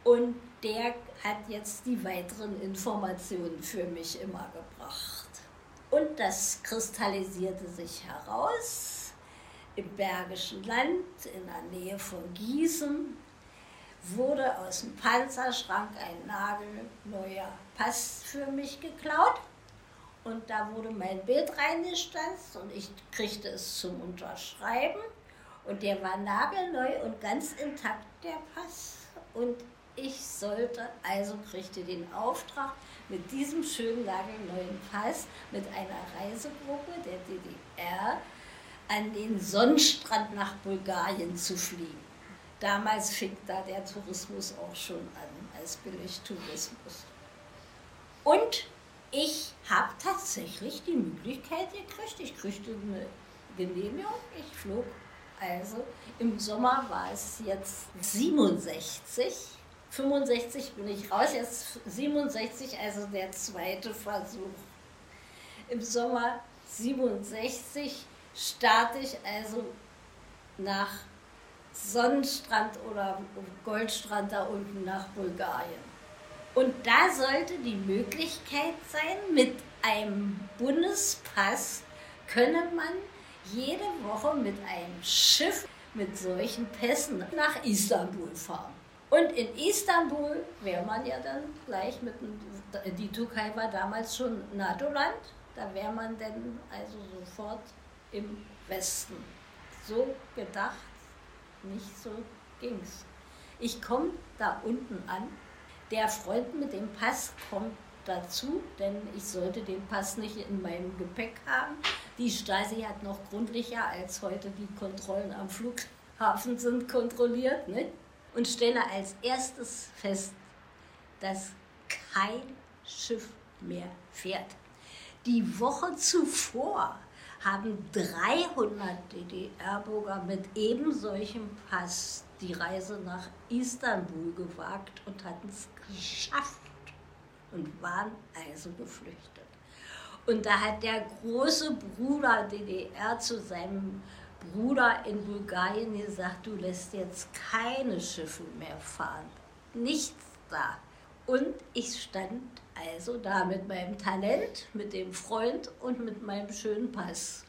C: Und der hat jetzt die weiteren Informationen für mich immer gebracht. Und das kristallisierte sich heraus im Bergischen Land, in der Nähe von Gießen, wurde aus dem Panzerschrank ein nagelneuer Pass für mich geklaut. Und da wurde mein Bild reingestanzt und ich kriegte es zum Unterschreiben. Und der war nagelneu und ganz intakt, der Pass. Und ich sollte, also kriegte den Auftrag, mit diesem schönen nagelneuen Pass mit einer Reisegruppe der D D R an den Sonnenstrand nach Bulgarien zu fliegen. Damals fing da der Tourismus auch schon an, als Billigtourismus. Und ich habe tatsächlich die Möglichkeit gekriegt, ich kriegte eine Genehmigung, ich flog. Also im Sommer war es jetzt siebenundsechzig, fünfundsechzig bin ich raus, jetzt siebenundsechzig, also der zweite Versuch. Im Sommer siebenundsechzig starte ich also nach Sonnenstrand oder Goldstrand da unten nach Bulgarien. Und da sollte die Möglichkeit sein, mit einem Bundespass könne man jede Woche mit einem Schiff mit solchen Pässen nach Istanbul fahren. Und in Istanbul wäre man ja dann gleich mit, dem, die Türkei war damals schon NATO-Land, da wäre man dann also sofort im Westen. So gedacht, nicht so ging's. Ich komme da unten an, der Freund mit dem Pass kommt dazu, denn ich sollte den Pass nicht in meinem Gepäck haben. Die Stasi hat noch gründlicher als heute die Kontrollen am Flughafen sind kontrolliert, ne? Und stelle als erstes fest, dass kein Schiff mehr fährt. Die Woche zuvor haben dreihundert D D R-Bürger mit eben solchem Pass die Reise nach Istanbul gewagt und hatten es geschafft und waren also geflüchtet. Und da hat der große Bruder D D R zu seinem Bruder in Bulgarien gesagt, du lässt jetzt keine Schiffe mehr fahren. Nichts da. Und ich stand also da mit meinem Talent, mit dem Freund und mit meinem schönen Pass.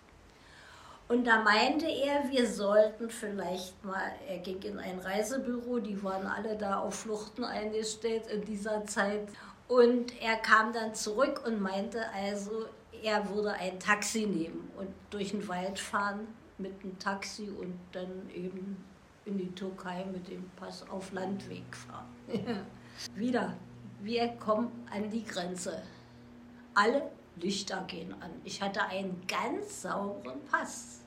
C: Und da meinte er, wir sollten vielleicht mal, er ging in ein Reisebüro, die waren alle da auf Fluchten eingestellt in dieser Zeit. Und er kam dann zurück und meinte also, er würde ein Taxi nehmen und durch den Wald fahren mit einem Taxi und dann eben in die Türkei mit dem Pass auf Landweg fahren. Wieder, wir kommen an die Grenze. Alle Lichter gehen an. Ich hatte einen ganz sauberen Pass.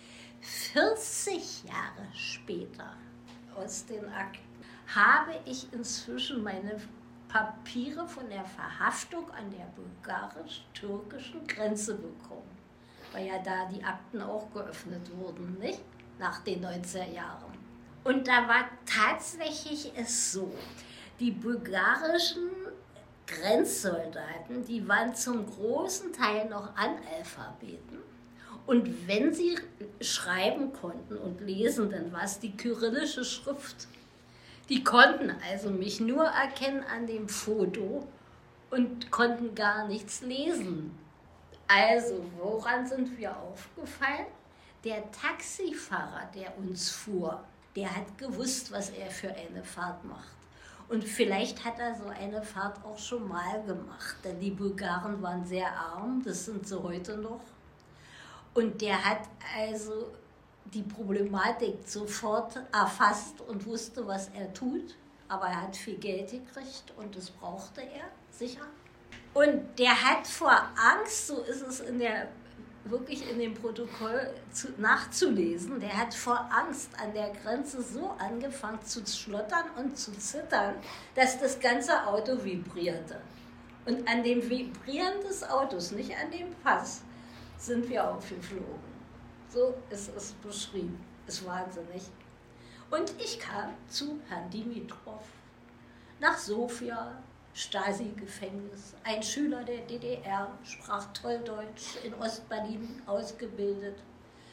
C: vierzig Jahre später, aus den Akten, habe ich inzwischen meine Papiere von der Verhaftung an der bulgarisch-türkischen Grenze bekommen. Weil ja da die Akten auch geöffnet wurden, nicht? Nach den neunziger Jahren. Und da war tatsächlich es so, die bulgarischen Grenzsoldaten, die waren zum großen Teil noch Analphabeten. Und wenn sie schreiben konnten und lesen, dann war es die kyrillische Schrift. Die konnten also mich nur erkennen an dem Foto und konnten gar nichts lesen. Also, woran sind wir aufgefallen? Der Taxifahrer, der uns fuhr, der hat gewusst, was er für eine Fahrt macht. Und vielleicht hat er so eine Fahrt auch schon mal gemacht, denn die Bulgaren waren sehr arm, das sind sie heute noch. Und der hat also die Problematik sofort erfasst und wusste, was er tut. Aber er hat viel Geld gekriegt und das brauchte er, sicher. Und der hat vor Angst, so ist es in der, wirklich in dem Protokoll zu, nachzulesen, der hat vor Angst an der Grenze so angefangen zu schlottern und zu zittern, dass das ganze Auto vibrierte. Und an dem Vibrieren des Autos, nicht an dem Pass, sind wir aufgeflogen. So ist es beschrieben. Ist wahnsinnig. Und ich kam zu Herrn Dimitrov nach Sofia, Stasi-Gefängnis. Ein Schüler der D D R, sprach toll Deutsch, in Ostberlin ausgebildet.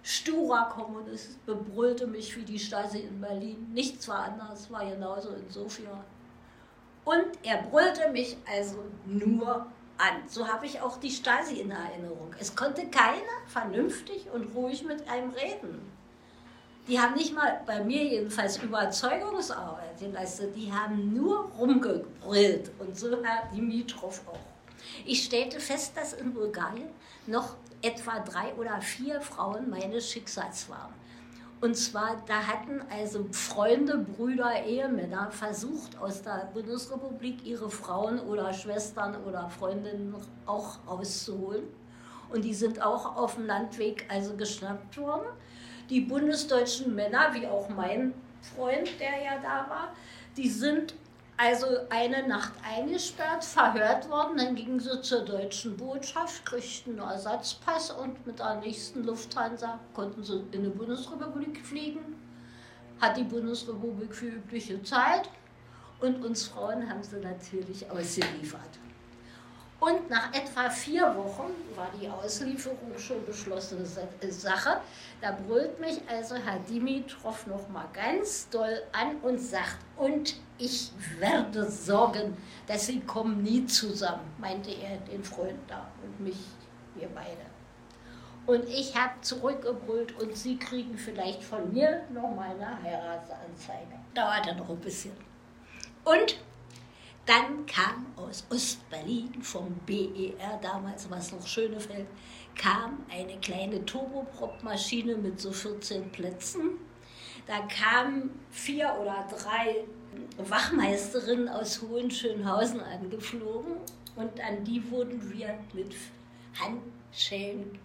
C: sturer Kommunist, bebrüllte mich wie die Stasi in Berlin. Nichts war anders, war genauso in Sofia. Und er brüllte mich also nur an. So habe ich auch die Stasi in Erinnerung. Es konnte keiner vernünftig und ruhig mit einem reden. Die haben nicht mal, bei mir jedenfalls, Überzeugungsarbeit geleistet. Die haben nur rumgebrüllt. Und so Herr Dimitrov auch. Ich stellte fest, dass in Bulgarien noch etwa drei oder vier Frauen meines Schicksals waren. Und zwar, da hatten also Freunde, Brüder, Ehemänner versucht, aus der Bundesrepublik ihre Frauen oder Schwestern oder Freundinnen auch rauszuholen. Und die sind auch auf dem Landweg also geschnappt worden. Die bundesdeutschen Männer, wie auch mein Freund, der ja da war, die sind also eine Nacht eingesperrt, verhört worden. Dann gingen sie zur deutschen Botschaft, kriegten einen Ersatzpass und mit der nächsten Lufthansa konnten sie in die Bundesrepublik fliegen. Hat die Bundesrepublik für üblich gezahlt und uns Frauen haben sie natürlich ausgeliefert. Und nach etwa vier Wochen war die Auslieferung schon beschlossene Sache. Da brüllt mich also Herr Dimitrov noch mal ganz doll an und sagt, und ich werde sorgen, dass sie kommen nie zusammen, meinte er den Freund da und mich, wir beide. Und ich habe zurückgebrüllt und sie kriegen vielleicht von mir noch mal eine Heiratsanzeige. Dauerte noch ein bisschen. Und dann kam aus Ostberlin, vom B E R damals, was noch Schönefeld, kam eine kleine Turboprop-Maschine mit so vierzehn Plätzen. Da kamen vier oder drei Wachmeisterinnen aus Hohenschönhausen angeflogen und an die wurden wir mit Handschellen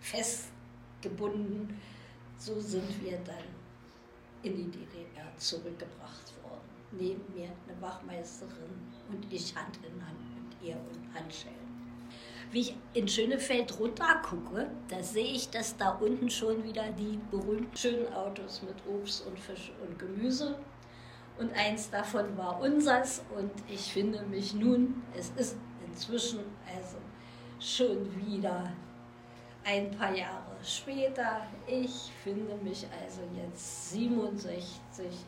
C: festgebunden. So sind wir dann in die D D R zurückgebracht worden. Neben mir eine Wachmeisterin und ich Hand in Hand mit ihr und Handschellen. Wie ich in Schönefeld runter gucke, da sehe ich, dass da unten schon wieder die berühmten schönen Autos mit Obst und Fisch und Gemüse. Und eins davon war unseres und ich finde mich nun, es ist inzwischen also schon wieder ein paar Jahre später, ich finde mich also jetzt siebenundsechzig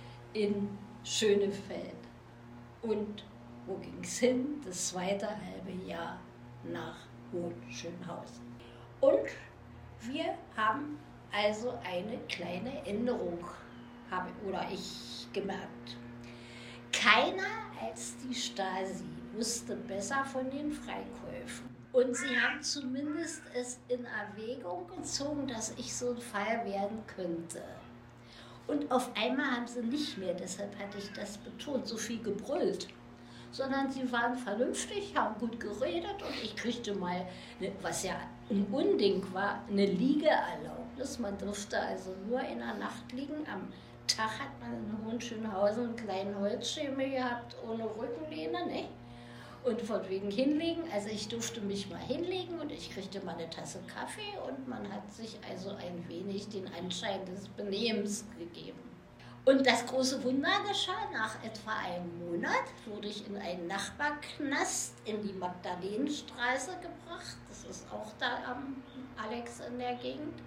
C: in Schönefeld. Und wo ging es hin? Das zweite halbe Jahr nach Hohenschönhausen. Und wir haben also eine kleine Änderung, habe, oder ich gemerkt. Keiner als die Stasi wusste besser von den Freikäufen. Und sie haben zumindest es in Erwägung gezogen, dass ich so ein Fall werden könnte. Und auf einmal haben sie nicht mehr, deshalb hatte ich das betont, so viel gebrüllt, sondern sie waren vernünftig, haben gut geredet und ich kriegte mal, eine, was ja ein Unding war, eine Liegeerlaubnis. Man durfte also nur in der Nacht liegen. Am Tag hat man in Hohenschönhausen einen kleinen Holzschemel gehabt, ohne Rückenlehne, ne? Und von wegen hinlegen, also ich durfte mich mal hinlegen und ich kriegte mal eine Tasse Kaffee und man hat sich also ein wenig den Anschein des Benehmens gegeben. Und das große Wunder geschah, nach etwa einem Monat wurde ich in einen Nachbarknast in die Magdalenenstraße gebracht, das ist auch da am Alex in der Gegend.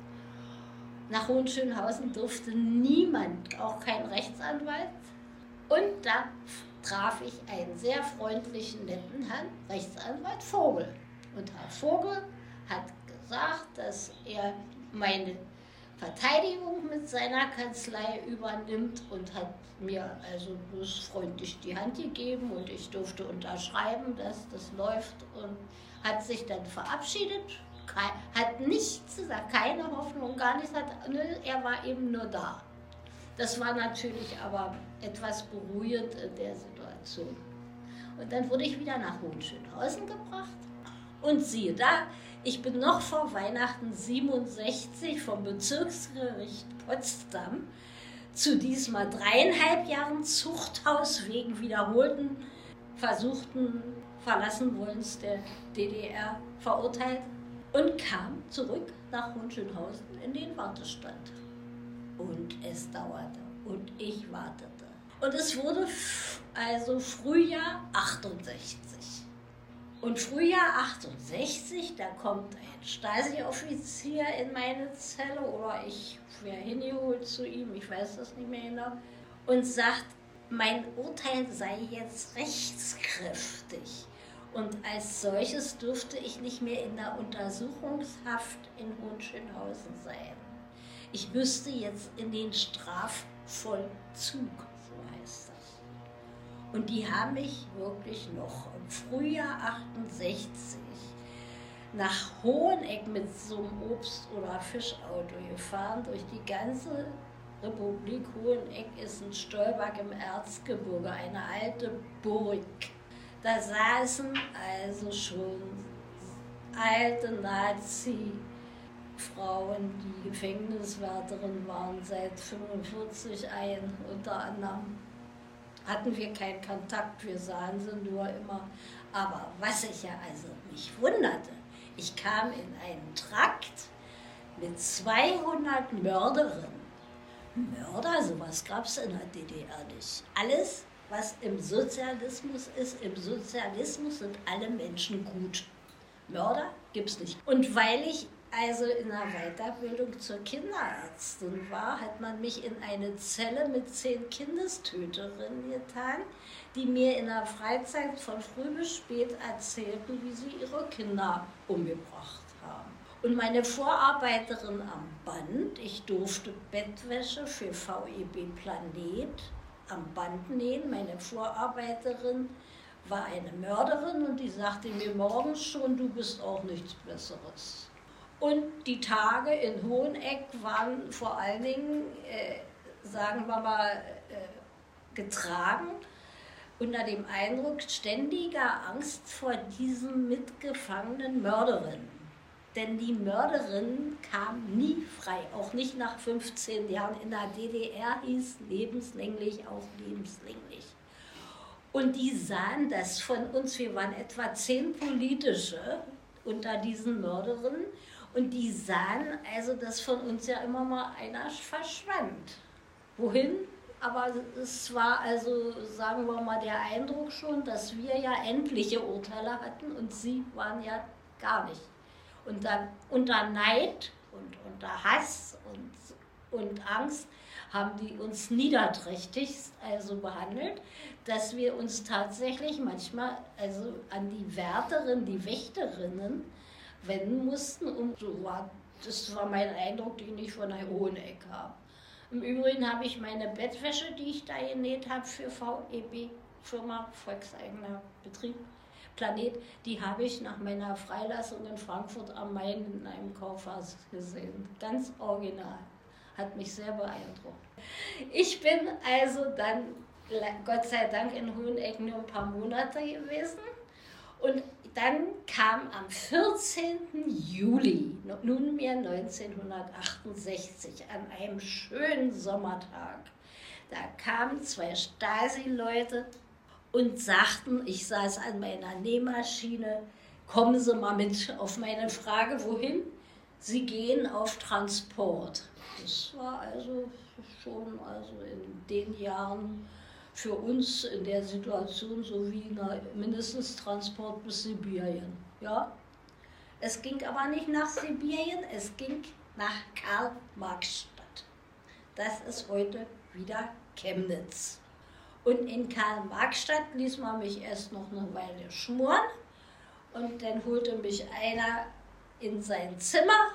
C: Nach Hohenschönhausen durfte niemand, auch kein Rechtsanwalt, und da traf ich einen sehr freundlichen, netten Herrn, Rechtsanwalt Vogel. Und Herr Vogel hat gesagt, dass er meine Verteidigung mit seiner Kanzlei übernimmt und hat mir also bloß freundlich die Hand gegeben und ich durfte unterschreiben, dass das läuft und hat sich dann verabschiedet, hat nichts gesagt, keine Hoffnung, gar nichts, hat, er war eben nur da. Das war natürlich aber etwas beruhigend in der Situation. Und dann wurde ich wieder nach Hohenschönhausen gebracht. Und siehe da, ich bin noch vor Weihnachten siebenundsechzig vom Bezirksgericht Potsdam zu diesmal dreieinhalb Jahren Zuchthaus wegen wiederholten versuchten Verlassenwollens der D D R verurteilt und kam zurück nach Hohenschönhausen in den Wartestand. Und es dauerte und ich wartete. Und es wurde also Frühjahr achtundsechzig. Und Frühjahr achtundsechzig, da kommt ein Stasi-Offizier in meine Zelle oder ich wäre hingeholt zu ihm, ich weiß das nicht mehr genau, und sagt, mein Urteil sei jetzt rechtskräftig. Und als solches dürfte ich nicht mehr in der Untersuchungshaft in Hohenschönhausen sein. Ich müsste jetzt in den Strafvollzug, so heißt das. Und die haben mich wirklich noch im Frühjahr achtundsechzig nach Hoheneck mit so einem Obst- oder Fischauto gefahren. Durch die ganze Republik Hoheneck ist ein Stolberg im Erzgebirge, eine alte Burg. Da saßen also schon alte Nazi-Frauen, die Gefängniswärterin waren seit fünfundvierzig ein, unter anderem. Hatten wir keinen Kontakt, wir sahen sie nur immer. Aber was ich ja also mich wunderte, ich kam in einen Trakt mit zweihundert Mörderinnen. Mörder, sowas gab es in der D D R nicht. Alles, was im Sozialismus ist, im Sozialismus sind alle Menschen gut. Mörder gibt es nicht. Und weil ich also in der Weiterbildung zur Kinderärztin war, hat man mich in eine Zelle mit zehn Kindestöterinnen getan, die mir in der Freizeit von früh bis spät erzählten, wie sie ihre Kinder umgebracht haben. Und meine Vorarbeiterin am Band, ich durfte Bettwäsche für V E B Planet am Band nähen. Meine Vorarbeiterin war eine Mörderin und die sagte mir morgens schon, du bist auch nichts Besseres. Und die Tage in Hoheneck waren vor allen Dingen, äh, sagen wir mal, äh, getragen unter dem Eindruck ständiger Angst vor diesen mitgefangenen Mörderinnen. Denn die Mörderinnen kamen nie frei, auch nicht nach fünfzehn Jahren. In der D D R hieß lebenslänglich auch lebenslänglich. Und die sahen das von uns, wir waren etwa zehn politische unter diesen Mörderinnen, und die sahen also, dass von uns ja immer mal einer verschwand. Wohin? Aber es war also, sagen wir mal, der Eindruck schon, dass wir ja endliche Urteile hatten und sie waren ja gar nicht. Und dann unter Neid und unter Hass und, und Angst haben die uns niederträchtigst also behandelt, dass wir uns tatsächlich manchmal also an die Wärterinnen, die Wächterinnen wenden mussten. Und so war, das war mein Eindruck, den ich von der Hoheneck habe. Im Übrigen habe ich meine Bettwäsche, die ich da genäht habe für V E B, Firma, volkseigener Betrieb, Planet, die habe ich nach meiner Freilassung in Frankfurt am Main in einem Kaufhaus gesehen. Ganz original. Hat mich sehr beeindruckt. Ich bin also dann, Gott sei Dank, in Hoheneck nur ein paar Monate gewesen. Und dann kam am vierzehnten Juli, nunmehr neunzehnhundertachtundsechzig, an einem schönen Sommertag, da kamen zwei Stasi-Leute und sagten, ich saß an meiner Nähmaschine, kommen Sie mal mit. Auf meine Frage, wohin? Sie gehen auf Transport. Das war also schon also in den Jahren für uns in der Situation so wie na, mindestens Transport bis Sibirien. Ja? Es ging aber nicht nach Sibirien, es ging nach Karl-Marx-Stadt. Das ist heute wieder Chemnitz. Und in Karl-Marx-Stadt ließ man mich erst noch eine Weile schmoren und dann holte mich einer in sein Zimmer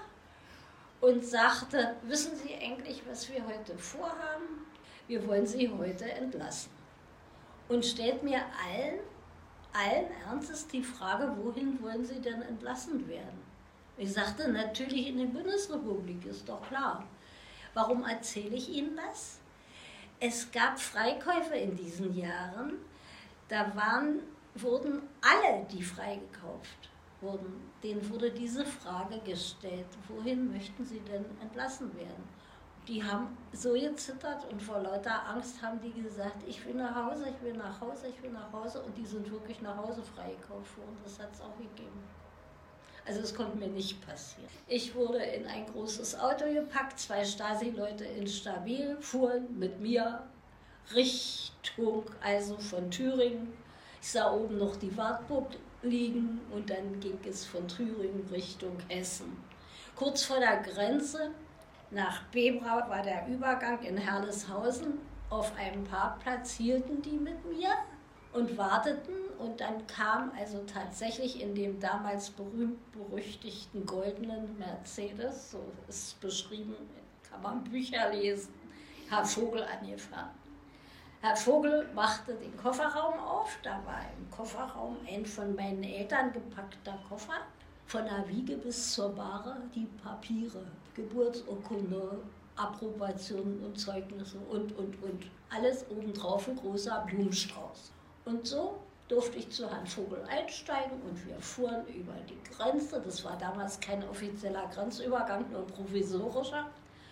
C: und sagte, wissen Sie eigentlich, was wir heute vorhaben? Wir wollen Sie heute entlassen. Und stellt mir allen, allen Ernstes die Frage, wohin wollen Sie denn entlassen werden? Ich sagte, natürlich in die Bundesrepublik, ist doch klar. Warum erzähle ich Ihnen das? Es gab Freikäufe in diesen Jahren, da waren, wurden alle, die freigekauft wurden, denen wurde diese Frage gestellt, wohin möchten Sie denn entlassen werden? Die haben so gezittert und vor lauter Angst haben die gesagt, ich will nach Hause, ich will nach Hause, ich will nach Hause, und die sind wirklich nach Hause freigekauft worden. Das hat es auch gegeben. Also es konnte mir nicht passieren. Ich wurde in ein großes Auto gepackt, zwei Stasi-Leute in Stabil fuhren mit mir Richtung, also von Thüringen. Ich sah oben noch die Wartburg, liegen und dann ging es von Thüringen Richtung Hessen. Kurz vor der Grenze nach Bebra war der Übergang in Herleshausen. Auf einem Parkplatz hielten die mit mir und warteten und dann kam also tatsächlich in dem damals berühmt-berüchtigten goldenen Mercedes, so ist beschrieben, kann man Bücher lesen, Herr Vogel angefahren. Herr Vogel machte den Kofferraum auf, da war im Kofferraum ein von meinen Eltern gepackter Koffer, von der Wiege bis zur Bahre die Papiere, Geburtsurkunde, Approbationen und Zeugnisse und, und, und. Alles obendrauf ein großer Blumenstrauß. Und so durfte ich zu Herrn Vogel einsteigen und wir fuhren über die Grenze. Das war damals kein offizieller Grenzübergang, nur ein provisorischer.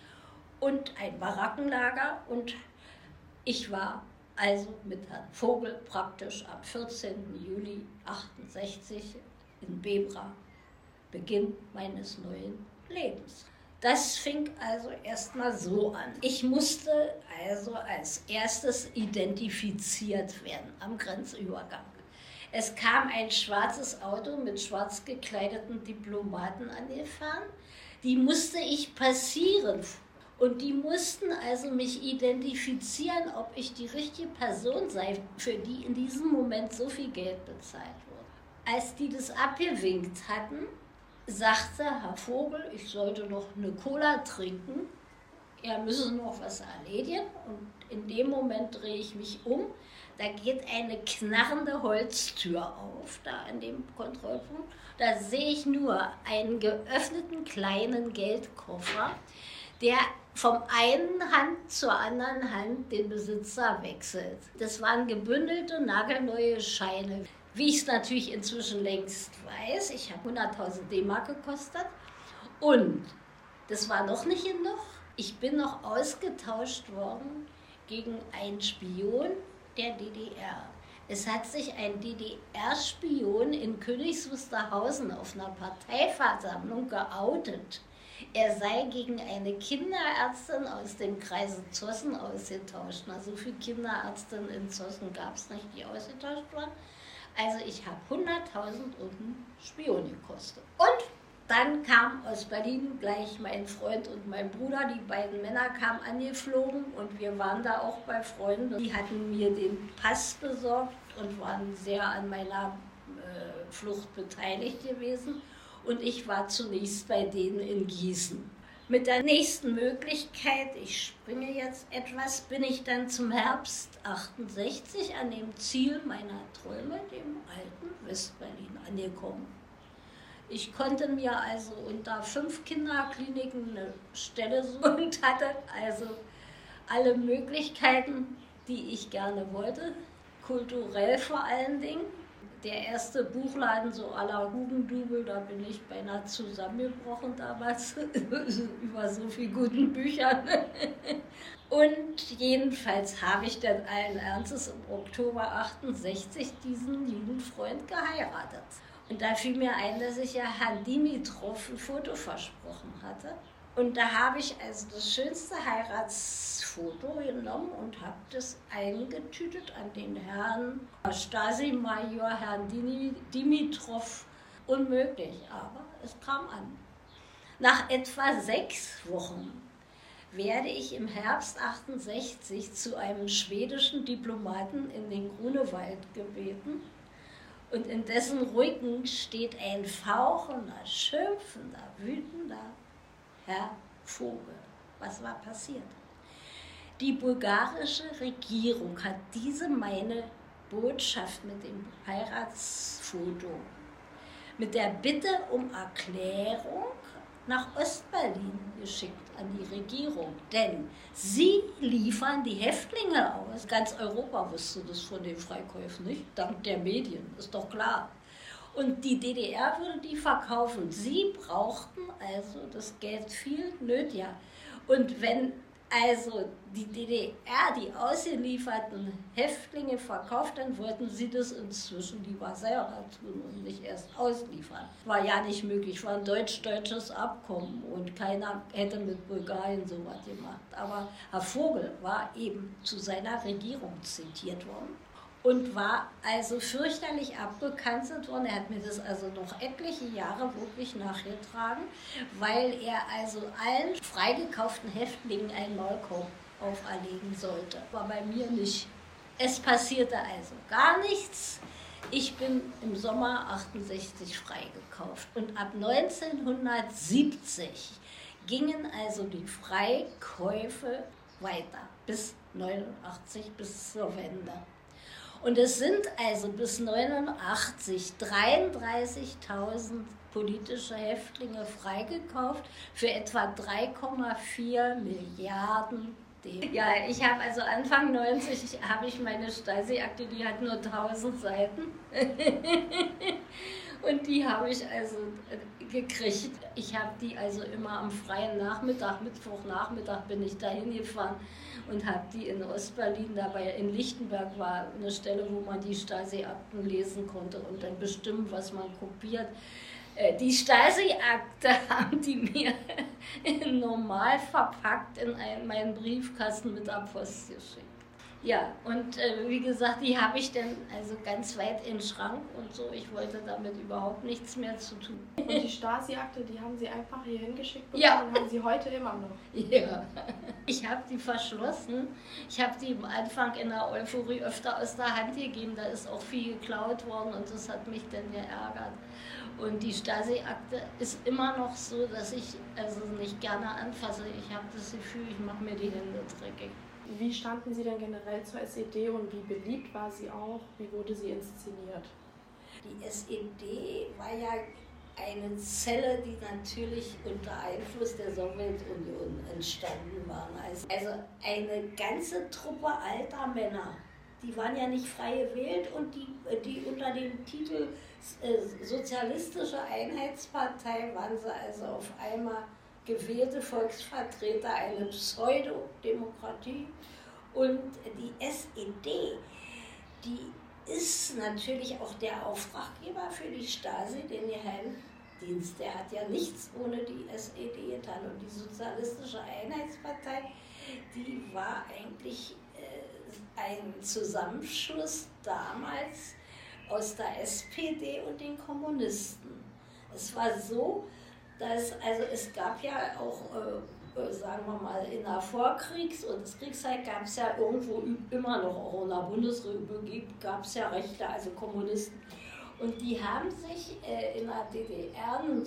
C: Und ein Barackenlager und ich war also mit Herrn Vogel praktisch am vierzehnten Juli achtundsechzig in Bebra, Beginn meines neuen Lebens. Das fing also erstmal so an. Ich musste also als erstes identifiziert werden am Grenzübergang. Es kam ein schwarzes Auto mit schwarz gekleideten Diplomaten angefahren. Die musste ich passieren. Und die mussten also mich identifizieren, ob ich die richtige Person sei, für die in diesem Moment so viel Geld bezahlt wurde. Als die das abgewinkt hatten, sagte Herr Vogel, ich sollte noch eine Cola trinken, er müsse noch was erledigen. Und in dem Moment drehe ich mich um, da geht eine knarrende Holztür auf, da an dem Kontrollpunkt. Da sehe ich nur einen geöffneten kleinen Geldkoffer, der vom einen Hand zur anderen Hand den Besitzer wechselt. Das waren gebündelte, nagelneue Scheine. Wie ich es natürlich inzwischen längst weiß, ich habe hunderttausend D-Mark gekostet und das war noch nicht genug. Ich bin noch ausgetauscht worden gegen einen Spion der D D R. Es hat sich ein D D R-Spion in Königs Wusterhausen auf einer Parteiversammlung geoutet. Er sei gegen eine Kinderärztin aus dem Kreise Zossen ausgetauscht. Na, so viele Kinderärztinnen in Zossen gab es nicht, die ausgetauscht waren. Also ich habe hunderttausend und einen Spion gekostet. Und dann kam aus Berlin gleich mein Freund und mein Bruder. Die beiden Männer kamen angeflogen und wir waren da auch bei Freunden. Die hatten mir den Pass besorgt und waren sehr an meiner äh, Flucht beteiligt gewesen. Und ich war zunächst bei denen in Gießen. Mit der nächsten Möglichkeit, ich springe jetzt etwas, bin ich dann zum Herbst achtundsechzig an dem Ziel meiner Träume, dem alten Westberlin, angekommen. Ich konnte mir also unter fünf Kinderkliniken eine Stelle suchen und hatte also alle Möglichkeiten, die ich gerne wollte, kulturell vor allen Dingen. Der erste Buchladen, so à la Hugendubel, da bin ich beinahe zusammengebrochen damals, über so viele guten Büchern. Und jedenfalls habe ich dann allen Ernstes im Oktober achtundsechzig diesen Jugendfreund geheiratet. Und da fiel mir ein, dass ich ja Herrn Dimitrov ein Foto versprochen hatte. Und da habe ich also das schönste Heiratsfoto genommen und habe das eingetütet an den Herrn Stasi-Major, Herrn Dimitrov. Unmöglich, aber es kam an. Nach etwa sechs Wochen werde ich im Herbst achtundsechzig zu einem schwedischen Diplomaten in den Grunewald gebeten. Und in dessen Rücken steht ein fauchender, schimpfender, wütender Herr Vogel. Was war passiert? Die bulgarische Regierung hat diese meine Botschaft mit dem Heiratsfoto mit der Bitte um Erklärung nach Ostberlin geschickt an die Regierung. Denn sie liefern die Häftlinge aus. Ganz Europa wusste das von den Freikäufen nicht, dank der Medien, ist doch klar. Und die D D R würde die verkaufen. Sie brauchten also das Geld viel nötiger. Und wenn also die D D R die ausgelieferten Häftlinge verkauft, dann wollten sie das inzwischen lieber selber tun und nicht erst ausliefern. War ja nicht möglich, war ein deutsch-deutsches Abkommen und keiner hätte mit Bulgarien sowas gemacht. Aber Herr Vogel war eben zu seiner Regierung zitiert worden. und war also fürchterlich abgekanzelt worden. Er hat mir das also noch etliche Jahre wirklich nachgetragen, weil er also allen freigekauften Häftlingen einen Maulkorb auferlegen sollte. War bei mir nicht. Es passierte also gar nichts. Ich bin im Sommer achtundsechzig freigekauft und ab neunzehnhundertsiebzig gingen also die Freikäufe weiter bis neunundachtzig, bis zur Wende. Und es sind also bis neunundachtzig dreiunddreißigtausend politische Häftlinge freigekauft für etwa drei Komma vier Milliarden D. Ja, ich habe also Anfang neunzig habe ich meine Stasi-Akte, die hat nur tausend Seiten. Und die habe ich also gekriegt. Ich habe die also immer am freien Nachmittag, Mittwochnachmittag bin ich da hingefahren und habe die in Ostberlin, dabei in Lichtenberg war eine Stelle, wo man die Stasi-Akten lesen konnte und dann bestimmen, was man kopiert. Die Stasi-Akte haben die mir normal verpackt in einen, meinen Briefkasten mit der Post geschickt. Ja, und äh, wie gesagt, die habe ich dann also ganz weit in den Schrank und so. Ich wollte damit überhaupt nichts mehr zu tun.
B: Und die Stasi-Akte, die haben Sie einfach hier hingeschickt bekommen
C: Ja.
B: und haben Sie heute immer noch?
C: Ja, ich habe die verschlossen. Ich habe die am Anfang in der Euphorie öfter aus der Hand gegeben. Da ist auch viel geklaut worden und das hat mich dann geärgert. Und die Stasi-Akte ist immer noch so, dass ich also nicht gerne anfasse. Ich habe das Gefühl, ich mache mir die Hände dreckig.
B: Wie standen Sie denn generell zur S E D und wie beliebt war sie auch? Wie wurde sie inszeniert?
C: Die S E D war ja eine Zelle, die natürlich unter Einfluss der Sowjetunion entstanden war. Also eine ganze Truppe alter Männer. Die waren ja nicht frei gewählt und die, die unter dem Titel äh, Sozialistische Einheitspartei waren sie also auf einmal gewählte Volksvertreter, eine Pseudodemokratie. Und die S E D, die ist natürlich auch der Auftraggeber für die Stasi, den Geheimdienst. Der hat ja nichts ohne die S E D getan. Und die Sozialistische Einheitspartei, die war eigentlich ein Zusammenschluss damals aus der S P D und den Kommunisten. Es war so, dass, also es gab ja auch, äh, sagen wir mal, in der Vorkriegs- und Kriegszeit gab es ja irgendwo immer noch, auch in der Bundesrepublik gab es ja Rechte, also Kommunisten. Und die haben sich äh, in der D D R einen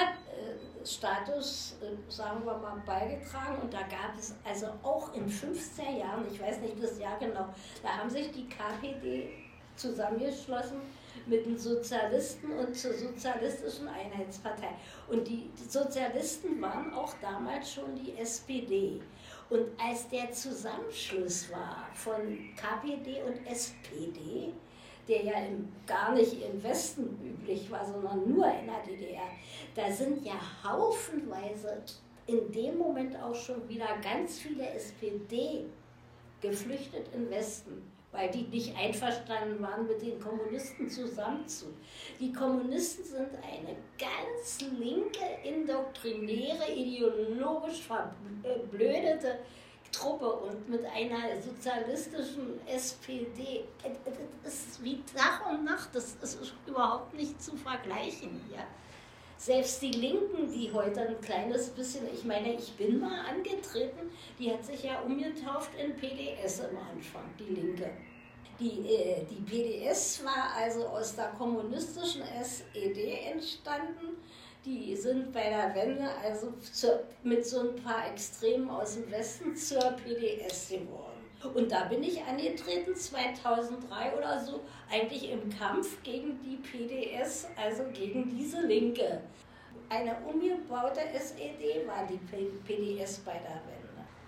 C: Sonderstatus, äh, sagen wir mal, beigetragen. Und da gab es also auch in fünfzehn Jahren, ich weiß nicht das Jahr genau, da haben sich die K P D zusammengeschlossen mit den Sozialisten und zur Sozialistischen Einheitspartei. Und die Sozialisten waren auch damals schon die S P D. Und als der Zusammenschluss war von K P D und S P D, der ja im, gar nicht im Westen üblich war, sondern nur in der D D R, da sind ja haufenweise in dem Moment auch schon wieder ganz viele S P D geflüchtet im Westen, weil die nicht einverstanden waren, mit den Kommunisten zusammenzutun. Die Kommunisten sind eine ganz linke, indoktrinäre, ideologisch verblödete Truppe und mit einer sozialistischen S P D. Das ist wie Tag und Nacht, das ist überhaupt nicht zu vergleichen. Ja. Selbst die Linken, die heute ein kleines bisschen, ich meine, ich bin mal angetreten, die hat sich ja umgetauft in P D S am Anfang, die Linke. Die, äh, die P D S war also aus der kommunistischen S E D entstanden. Die sind bei der Wende also zur, mit so ein paar Extremen aus dem Westen zur P D S geworden. Und da bin ich angetreten, zweitausenddrei oder so, eigentlich im Kampf gegen die P D S, also gegen diese Linke. Eine umgebaute S E D war die P D S bei der Wende.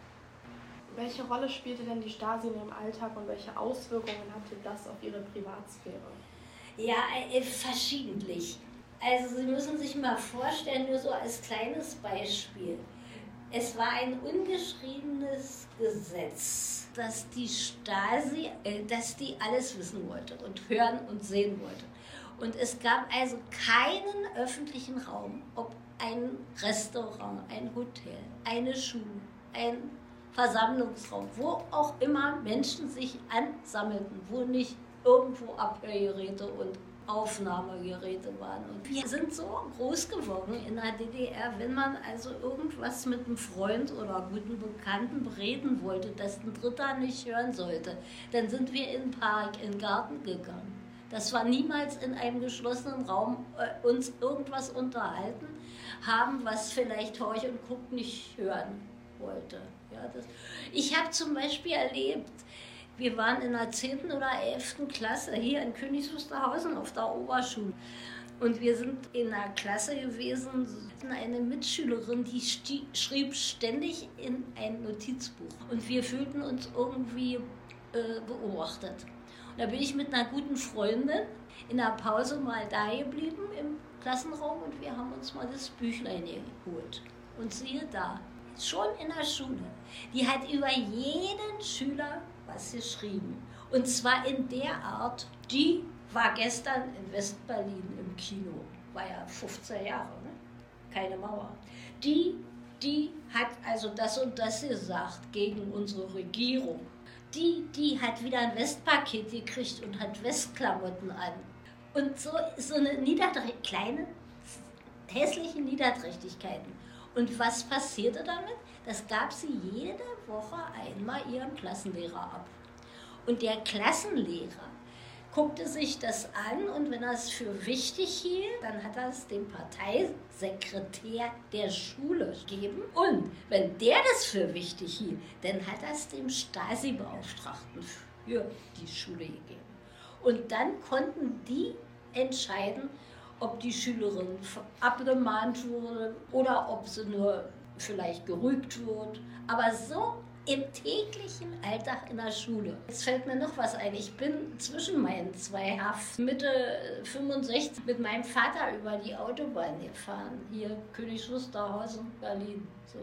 B: Welche Rolle spielte denn die Stasi in Ihrem Alltag und welche Auswirkungen hatte das auf Ihre Privatsphäre?
C: Ja, äh, verschiedentlich. Also Sie müssen sich mal vorstellen, nur so als kleines Beispiel. Es war ein ungeschriebenes Gesetz, dass die Stasi, äh, dass die alles wissen wollte und hören und sehen wollte. Und es gab also keinen öffentlichen Raum, ob ein Restaurant, ein Hotel, eine Schule, ein Versammlungsraum, wo auch immer Menschen sich ansammelten, wo nicht irgendwo Abhörgeräte und Aufnahmegeräte waren. Und wir sind so groß geworden in der D D R, wenn man also irgendwas mit einem Freund oder guten Bekannten bereden wollte, das ein Dritter nicht hören sollte, dann sind wir in den Park, in den Garten gegangen. Das war niemals in einem geschlossenen Raum äh, uns irgendwas unterhalten haben, was vielleicht Horch und Guck nicht hören wollte. Ja, das. Ich habe zum Beispiel erlebt, wir waren in der zehnten oder elften Klasse hier in Königs Wusterhausen auf der Oberschule. Und wir sind in einer Klasse gewesen, eine Mitschülerin, die schrieb ständig in ein Notizbuch. Und wir fühlten uns irgendwie äh, beobachtet. Und da bin ich mit einer guten Freundin in der Pause mal da geblieben im Klassenraum und wir haben uns mal das Büchlein geholt. Und siehe da, schon in der Schule, die hat über jeden Schüler was geschrieben. Und zwar in der Art, die war gestern in West-Berlin im Kino, war ja fünfzehn Jahre, ne? Keine Mauer. Die, die hat also das und das gesagt gegen unsere Regierung. Die, die hat wieder ein Westpaket gekriegt und hat Westklamotten an. Und so, so eine niederdrä- kleine, hässliche Niederträchtigkeiten. Und was passierte damit? Das gab sie jede Woche einmal ihrem Klassenlehrer ab. Und der Klassenlehrer guckte sich das an und wenn er es für wichtig hielt, dann hat er es dem Parteisekretär der Schule gegeben. Und wenn der das für wichtig hielt, dann hat er es dem Stasi-Beauftragten für die Schule gegeben. Und dann konnten die entscheiden, ob die Schülerin abgemahnt wurde oder ob sie nur vielleicht gerügt wird. Aber so im täglichen Alltag in der Schule. Jetzt fällt mir noch was ein. Ich bin zwischen meinen zwei Haft Mitte fünfundsechzig mit meinem Vater über die Autobahn gefahren. Hier Königs Wusterhausen, Berlin. So.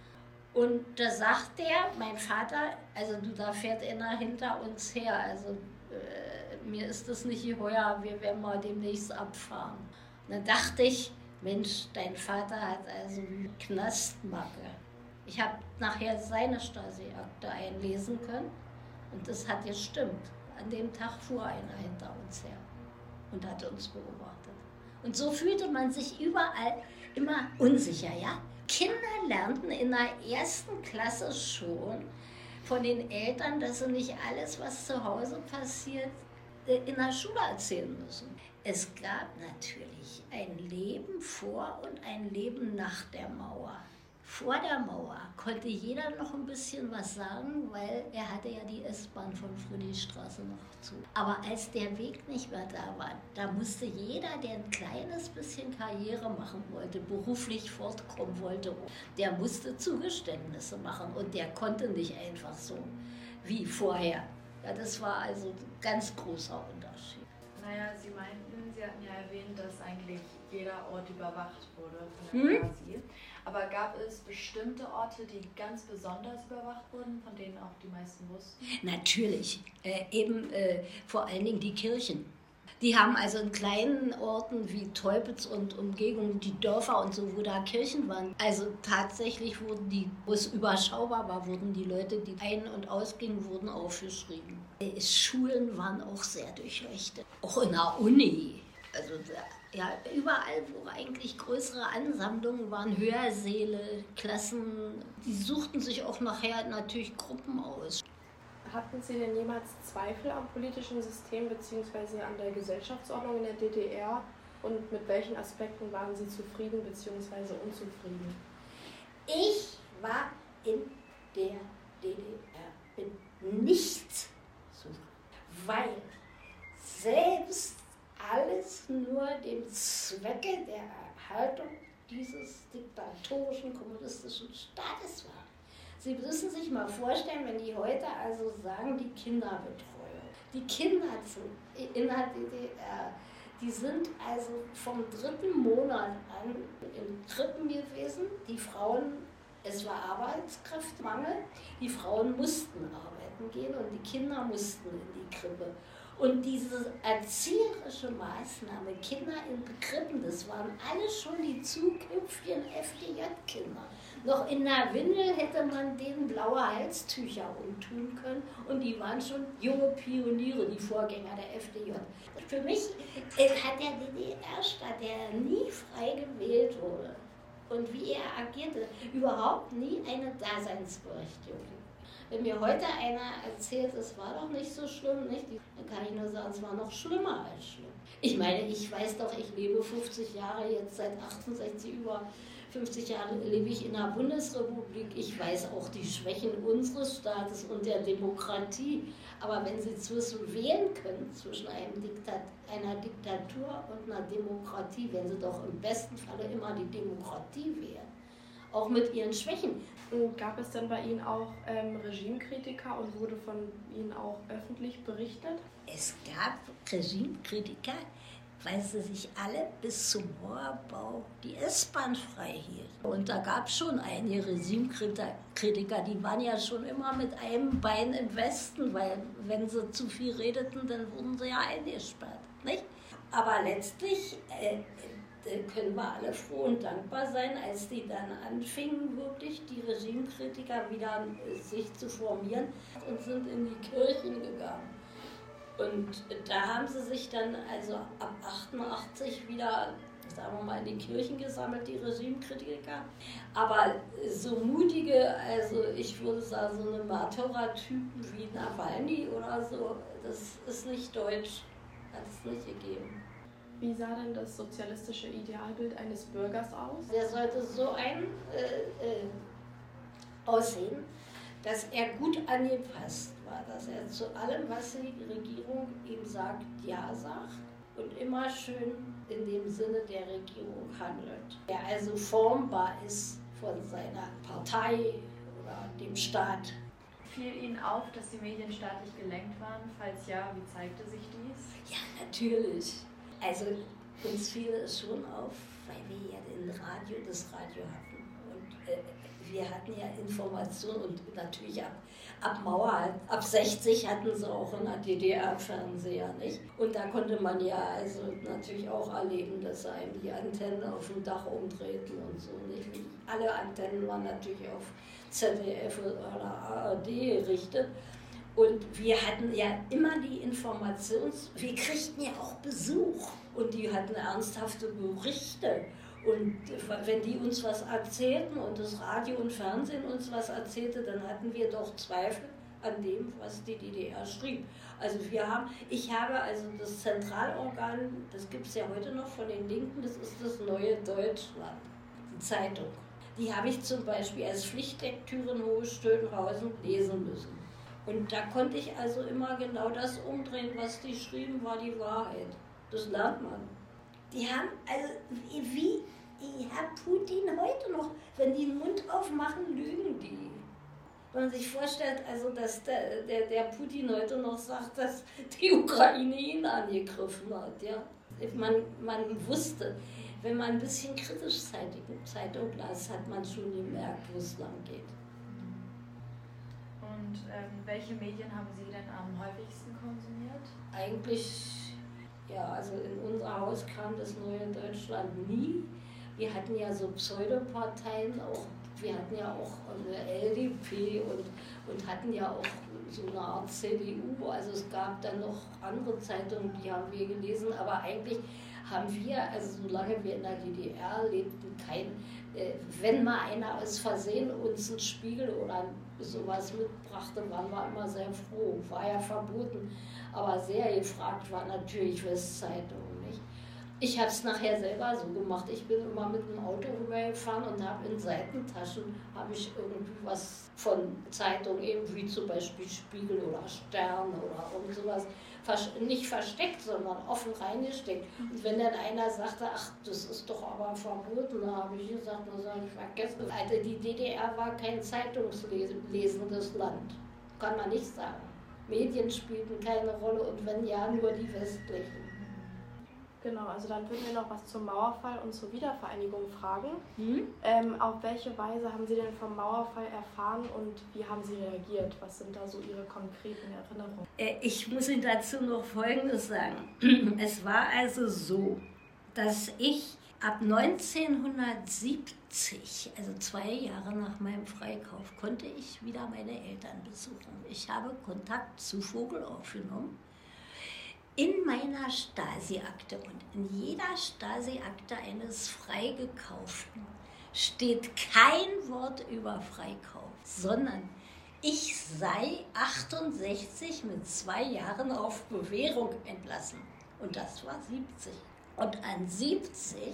C: Und da sagt der, mein Vater, also du, da fährt einer hinter uns her. Also äh, mir ist das nicht geheuer, wir werden mal demnächst abfahren. Und dann dachte ich, Mensch, dein Vater hat also eine Knastmacke. Ich habe nachher seine Stasi-Akte einlesen können und das hat gestimmt. An dem Tag fuhr einer hinter uns her und hat uns beobachtet. Und so fühlte man sich überall immer unsicher, ja? Kinder lernten in der ersten Klasse schon von den Eltern, dass sie nicht alles, was zu Hause passiert, in der Schule erzählen müssen. Es gab natürlich ein Leben vor und ein Leben nach der Mauer. Vor der Mauer konnte jeder noch ein bisschen was sagen, weil er hatte ja die S-Bahn von Friedrichstraße noch zu. Aber als der Weg nicht mehr da war, da musste jeder, der ein kleines bisschen Karriere machen wollte, beruflich fortkommen wollte, der musste Zugeständnisse machen und der konnte nicht einfach so wie vorher. Ja, das war also ein ganz großer Unterschied.
D: Naja, Sie meinten, Sie hatten ja erwähnt, dass eigentlich jeder Ort überwacht wurde von der Stasi. Hm? Aber gab es bestimmte Orte, die ganz besonders überwacht wurden, von denen auch die meisten wussten?
C: Natürlich, äh, eben äh, vor allen Dingen die Kirchen. Die haben also in kleinen Orten wie Teupitz und Umgebung, die Dörfer und so, wo da Kirchen waren. Also tatsächlich wurden die, wo es überschaubar war, wurden die Leute, die ein- und ausgingen, wurden aufgeschrieben. Äh, Schulen waren auch sehr durchleuchtet. Auch in der Uni. Also ja, überall, wo eigentlich größere Ansammlungen waren, Hörsäle, Klassen, die suchten sich auch nachher natürlich Gruppen aus.
B: Hatten Sie denn jemals Zweifel am politischen System bzw. an der Gesellschaftsordnung in der D D R? Und mit welchen Aspekten waren Sie zufrieden bzw. unzufrieden?
C: Ich war in der D D R in nichts zufrieden, weil selbst alles nur dem Zwecke der Erhaltung dieses diktatorischen kommunistischen Staates war. Sie müssen sich mal vorstellen, wenn die heute also sagen, die Kinderbetreuung. Die Kinder in der D D R, die sind also vom dritten Monat an in Krippen gewesen. Die Frauen, es war Arbeitskräftemangel, die Frauen mussten arbeiten gehen und die Kinder mussten in die Krippe. Und diese erzieherische Maßnahme, Kinder in Krippen, das waren alle schon die zukünftigen F D J-Kinder. Noch in der Windel hätte man denen blaue Halstücher umtun können und die waren schon junge Pioniere, die Vorgänger der F D J. Für mich äh, hat der D D R-Staat, der nie frei gewählt wurde und wie er agierte, überhaupt nie eine Daseinsberechtigung. Wenn mir heute einer erzählt, es war doch nicht so schlimm, nicht, dann kann ich nur sagen, es war noch schlimmer als schlimm. Ich meine, ich weiß doch, ich lebe fünfzig Jahre, jetzt seit achtundsechzig, über fünfzig Jahre lebe ich in der Bundesrepublik. Ich weiß auch die Schwächen unseres Staates und der Demokratie. Aber wenn Sie zwischen wählen können, zwischen einem Diktat, einer Diktatur und einer Demokratie, werden Sie doch im besten Falle immer die Demokratie wählen. Auch mit ihren Schwächen.
B: Und gab es denn bei Ihnen auch ähm, Regimekritiker und wurde von Ihnen auch öffentlich berichtet?
C: Es gab Regimekritiker, weil sie sich alle bis zum Mauerbau die S-Bahn frei hielten. Und da gab es schon einige Regimekritiker, die waren ja schon immer mit einem Bein im Westen, weil wenn sie zu viel redeten, dann wurden sie ja eingesperrt. Nicht? Aber letztlich äh, können wir alle froh und dankbar sein, als die dann anfingen, wirklich die Regimekritiker wieder äh, sich zu formieren und sind in die Kirchen gegangen. Und da haben sie sich dann also ab achtundachtzig wieder, sagen wir mal, in die Kirchen gesammelt, die Regimekritiker. Aber so mutige, also ich würde sagen, so eine Märtyrer-Typen wie Nawalny oder so, das ist nicht deutsch, hat es nicht gegeben.
B: Wie sah denn das sozialistische Idealbild eines Bürgers aus?
C: Der sollte so ein äh, äh, aussehen, dass er gut angepasst war, dass er zu allem, was die Regierung ihm sagt, ja sagt und immer schön in dem Sinne der Regierung handelt. Der also formbar ist von seiner Partei oder dem Staat.
D: Fiel Ihnen auf, dass die Medien staatlich gelenkt waren? Falls ja, wie zeigte sich dies?
C: Ja, natürlich. Also uns fiel es schon auf, weil wir ja den Radio, das Radio hatten. Und äh, wir hatten ja Informationen und natürlich ab, ab Mauer, ab sechzig hatten sie auch in der D D R Fernseher, nicht? Und da konnte man ja also natürlich auch erleben, dass sie einem die Antennen auf dem Dach umdrehten und so, nicht? Alle Antennen waren natürlich auf Z D F oder A R D gerichtet. Und wir hatten ja immer die Informations... Wir kriegten ja auch Besuch und die hatten ernsthafte Berichte. Und wenn die uns was erzählten und das Radio und Fernsehen uns was erzählte, dann hatten wir doch Zweifel an dem, was die D D R schrieb. Also wir haben, ich habe also das Zentralorgan, das gibt es ja heute noch von den Linken, das ist das Neue Deutschland, die Zeitung. Die habe ich zum Beispiel als Pflichtlektüre in Hohenstönhausen lesen müssen. Und da konnte ich also immer genau das umdrehen, was die schrieben, war die Wahrheit. Das lernt man. Die haben, also wie, wie Herr Putin heute noch, wenn die den Mund aufmachen, lügen die. Wenn man sich vorstellt, also dass der, der, der Putin heute noch sagt, dass die Ukraine ihn angegriffen hat. Ja? Man, man wusste, wenn man ein bisschen kritisch Zeitung, Zeitung las, hat man schon gemerkt, wo es lang geht.
D: Und ähm, welche Medien haben Sie denn am häufigsten konsumiert?
C: Eigentlich, ja, also in unser Haus kam das Neue Deutschland nie. Wir hatten ja so Pseudoparteien, auch, wir hatten ja auch eine L D P und, und hatten ja auch so eine Art C D U. Also es gab dann noch andere Zeitungen, die haben wir gelesen, aber eigentlich haben wir, also solange wir in der D D R lebten, kein, äh, wenn mal einer aus Versehen uns einen Spiegel oder sowas mitbrachte, waren wir immer sehr froh. War ja verboten, aber sehr gefragt war natürlich Westzeitungen, nicht? Ich habe es nachher selber so gemacht. Ich bin immer mit dem Auto rübergefahren und habe in Seitentaschen habe ich irgendwie was von Zeitungen, eben wie zum Beispiel Spiegel oder Stern oder irgend sowas, nicht versteckt, sondern offen reingesteckt. Und wenn dann einer sagte, ach, das ist doch aber verboten, da habe ich gesagt, das habe ich vergessen. Also die D D R war kein zeitungslesendes Land, kann man nicht sagen. Medien spielten keine Rolle und wenn ja, nur die westlichen.
B: Genau, also dann würden wir noch was zum Mauerfall und zur Wiedervereinigung fragen.
C: Hm?
B: Ähm, auf welche Weise haben Sie denn vom Mauerfall erfahren und wie haben Sie reagiert? Was sind da so Ihre konkreten Erinnerungen?
C: Ich muss Ihnen dazu noch Folgendes sagen. Es war also so, dass ich Ab neunzehnhundertsiebzig, also zwei Jahre nach meinem Freikauf, konnte ich wieder meine Eltern besuchen. Ich habe Kontakt zu Vogel aufgenommen. In meiner Stasi-Akte und in jeder Stasi-Akte eines Freigekauften steht kein Wort über Freikauf, sondern ich sei achtundsechzig mit zwei Jahren auf Bewährung entlassen. Und das war siebzig. Und an siebzig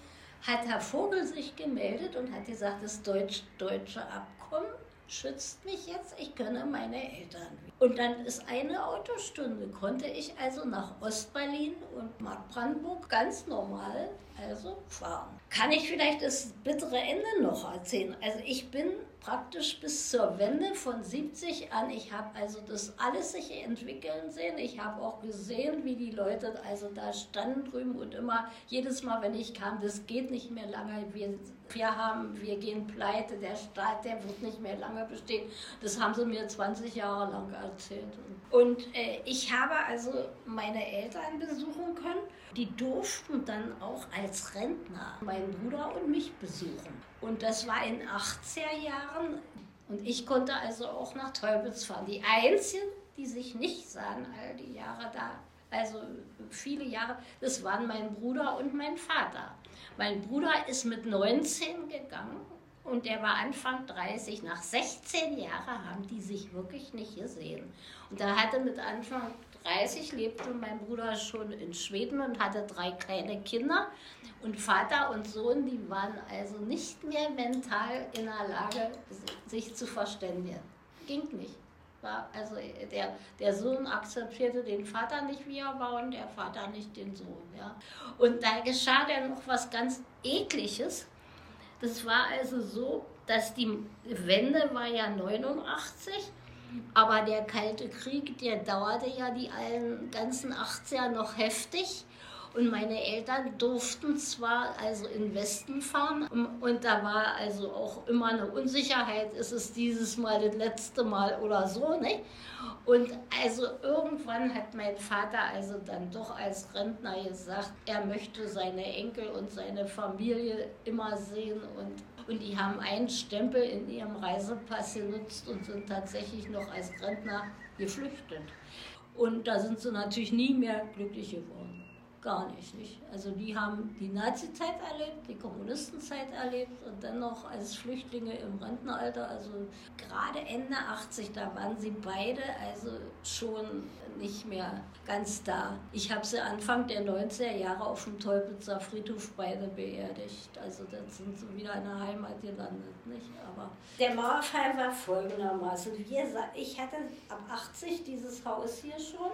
C: hat Herr Vogel sich gemeldet und hat gesagt, das deutsch-deutsche Abkommen schützt mich jetzt, ich könne meine Eltern. Und dann ist eine Autostunde, konnte ich also nach Ostberlin und Mark Brandenburg ganz normal also fahren. Kann ich vielleicht das bittere Ende noch erzählen? Also ich bin praktisch bis zur Wende von siebzig an, ich habe also das alles sich entwickeln sehen. Ich habe auch gesehen, wie die Leute also da standen drüben und immer, jedes Mal, wenn ich kam, das geht nicht mehr lange, wir, wir haben, wir gehen pleite, der Staat, der wird nicht mehr lange bestehen. Das haben sie mir zwanzig Jahre lang erzählt. Und äh, ich habe also meine Eltern besuchen können. Die durften dann auch als Rentner meinen Bruder und mich besuchen. Und das war in achtziger Jahren. Und ich konnte also auch nach Teupitz fahren. Die Einzigen, die sich nicht sahen, all die Jahre da, also viele Jahre, das waren mein Bruder und mein Vater. Mein Bruder ist mit neunzehn gegangen und der war Anfang dreißig. Nach sechzehn Jahren haben die sich wirklich nicht gesehen. Und da hatte mit Anfang dreißig lebte mein Bruder schon in Schweden und hatte drei kleine Kinder. Und Vater und Sohn, die waren also nicht mehr mental in der Lage, sich zu verständigen. Ging nicht. War also der, der Sohn akzeptierte den Vater nicht, wie er war, und der Vater nicht den Sohn. Ja. Und da geschah dann noch was ganz Ekliges. Das war also so, dass die Wende war ja neunundachtzig, aber der Kalte Krieg, der dauerte ja die allen ganzen achtziger noch heftig. Und meine Eltern durften zwar also in den Westen fahren und da war also auch immer eine Unsicherheit, ist es dieses Mal das letzte Mal oder so, nicht? Und also irgendwann hat mein Vater also dann doch als Rentner gesagt, er möchte seine Enkel und seine Familie immer sehen und Und die haben einen Stempel in ihrem Reisepass genutzt und sind tatsächlich noch als Rentner geflüchtet. Und da sind sie natürlich nie mehr glücklich geworden. Gar nicht, nicht. Also die haben die Nazi-Zeit erlebt, die Kommunistenzeit erlebt und dann noch als Flüchtlinge im Rentenalter. Also gerade Ende achtzig, da waren sie beide also schon nicht mehr ganz da. Ich habe sie Anfang der neunziger Jahre auf dem Teupitzer Friedhof beide beerdigt. Also dann sind sie wieder in der Heimat gelandet, nicht? Aber der Mauerfall war folgendermaßen. Wie gesagt, ich hatte ab achtzig dieses Haus hier schon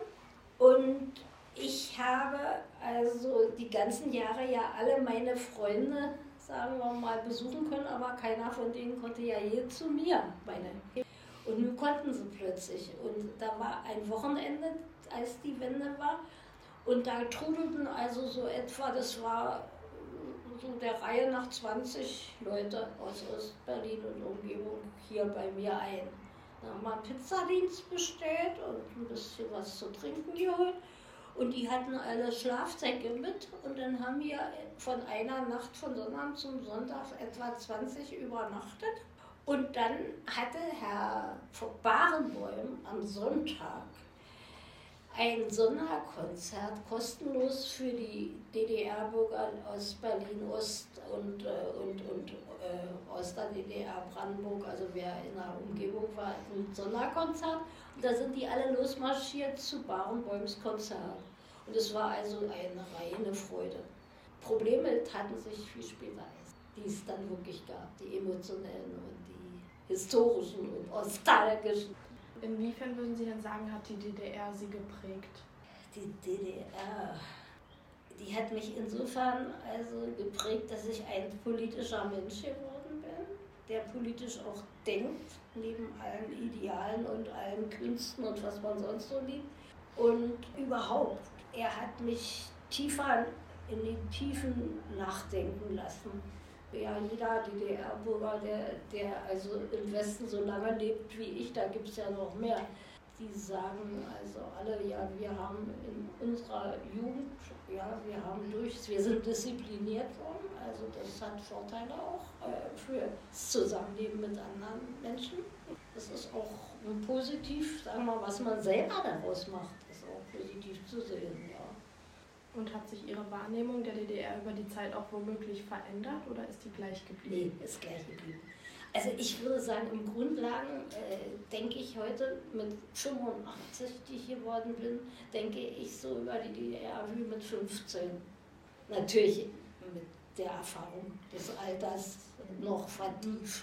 C: und ich habe also die ganzen Jahre ja alle meine Freunde, sagen wir mal, besuchen können, aber keiner von denen konnte ja je zu mir. Meine. Und nun konnten sie plötzlich. Und da war ein Wochenende, als die Wende war. Und da trudelten also so etwa, das war so der Reihe nach zwanzig Leute aus Ostberlin und Umgebung hier bei mir ein. Da haben wir einen Pizzadienst bestellt und ein bisschen was zu trinken geholt. Und die hatten alle Schlafsäcke mit und dann haben wir von einer Nacht von Sonntag zum Sonntag etwa zwanzig übernachtet. Und dann hatte Herr Barenboim am Sonntag ein Sonderkonzert kostenlos für die D D R-Bürger aus Berlin-Ost und, und, und äh, aus der D D R Brandenburg, also wer in der Umgebung war, ein Sonderkonzert. Und da sind die alle losmarschiert zu Barenboims Konzert. Und es war also eine reine Freude. Probleme taten sich viel später erst, die es dann wirklich gab, die emotionellen und die historischen und nostalgischen.
B: Inwiefern würden Sie denn sagen, hat die D D R Sie geprägt?
C: Die D D R, die hat mich insofern also geprägt, dass ich ein politischer Mensch geworden bin, der politisch auch denkt, neben allen Idealen und allen Künsten und was man sonst so liebt. Und überhaupt, er hat mich tiefer in die Tiefen nachdenken lassen. Ja, jeder D D R-Bürger, der, der also im Westen so lange lebt wie ich, da gibt es ja noch mehr, die sagen also alle, ja, wir haben in unserer Jugend, ja, wir haben durch, wir sind diszipliniert worden, also das hat Vorteile auch äh, für das Zusammenleben mit anderen Menschen. Das ist auch positiv, sagen wir mal, was man selber daraus macht, ist auch positiv zu sehen, ja.
B: Und hat sich Ihre Wahrnehmung der D D R über die Zeit auch womöglich verändert oder ist die gleich geblieben?
C: Nee, ist gleich geblieben. Also ich würde sagen, im Grundlagen äh, denke ich heute mit fünfundachtzig, die ich geworden bin, denke ich so über die D D R wie mit fünfzehn. Natürlich mit der Erfahrung des Alters noch vertieft.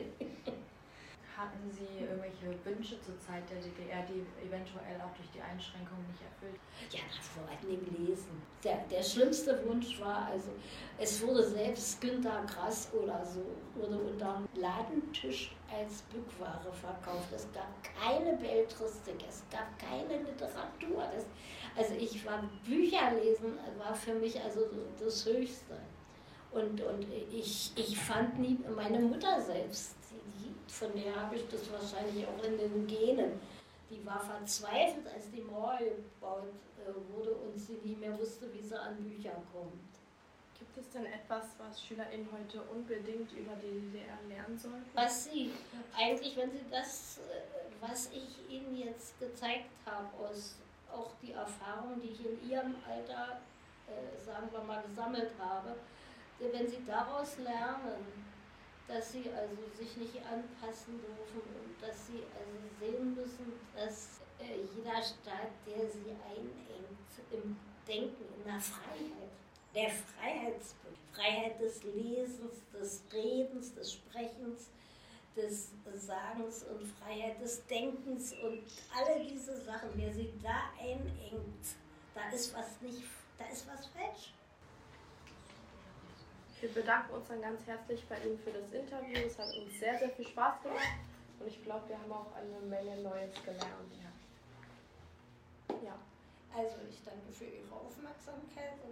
D: Hatten Sie irgendwelche Wünsche zur Zeit der D D R, die eventuell auch durch die Einschränkungen nicht erfüllt?
C: Ja, vor allem im Lesen. Der, der schlimmste Wunsch war, also es wurde selbst Günter Grass oder so, wurde unterm Ladentisch als Bückware verkauft. Es gab keine Belletristik, es gab keine Literatur. Das, also ich war, Bücher lesen war für mich also das Höchste. Und, und ich, ich fand nie, meine Mutter selbst, die, von der habe ich das wahrscheinlich auch in den Genen, die war verzweifelt, als die Mauer gebaut äh, wurde und sie nicht mehr wusste, wie sie an Bücher kommt.
B: Gibt es denn etwas, was SchülerInnen heute unbedingt über die D D R lernen sollten?
C: Was sie eigentlich, wenn sie das, äh, was ich ihnen jetzt gezeigt habe, aus auch die Erfahrungen, die ich in ihrem Alter, äh, sagen wir mal, gesammelt habe, wenn sie daraus lernen, dass sie also sich nicht anpassen dürfen und dass sie also sehen müssen, dass äh, jeder Staat, der sie einengt im Denken, in der Freiheit, der Freiheitsbegriff, Freiheit des Lesens, des Redens, des Sprechens, des Sagens und Freiheit des Denkens und alle diese Sachen, wer sie da einengt, da ist was nicht, da ist was falsch.
B: Wir bedanken uns dann ganz herzlich bei Ihnen für das Interview. Es hat uns sehr, sehr viel Spaß gemacht und ich glaube, wir haben auch eine Menge Neues gelernt. Ja. Ja.
C: Also ich danke für Ihre Aufmerksamkeit.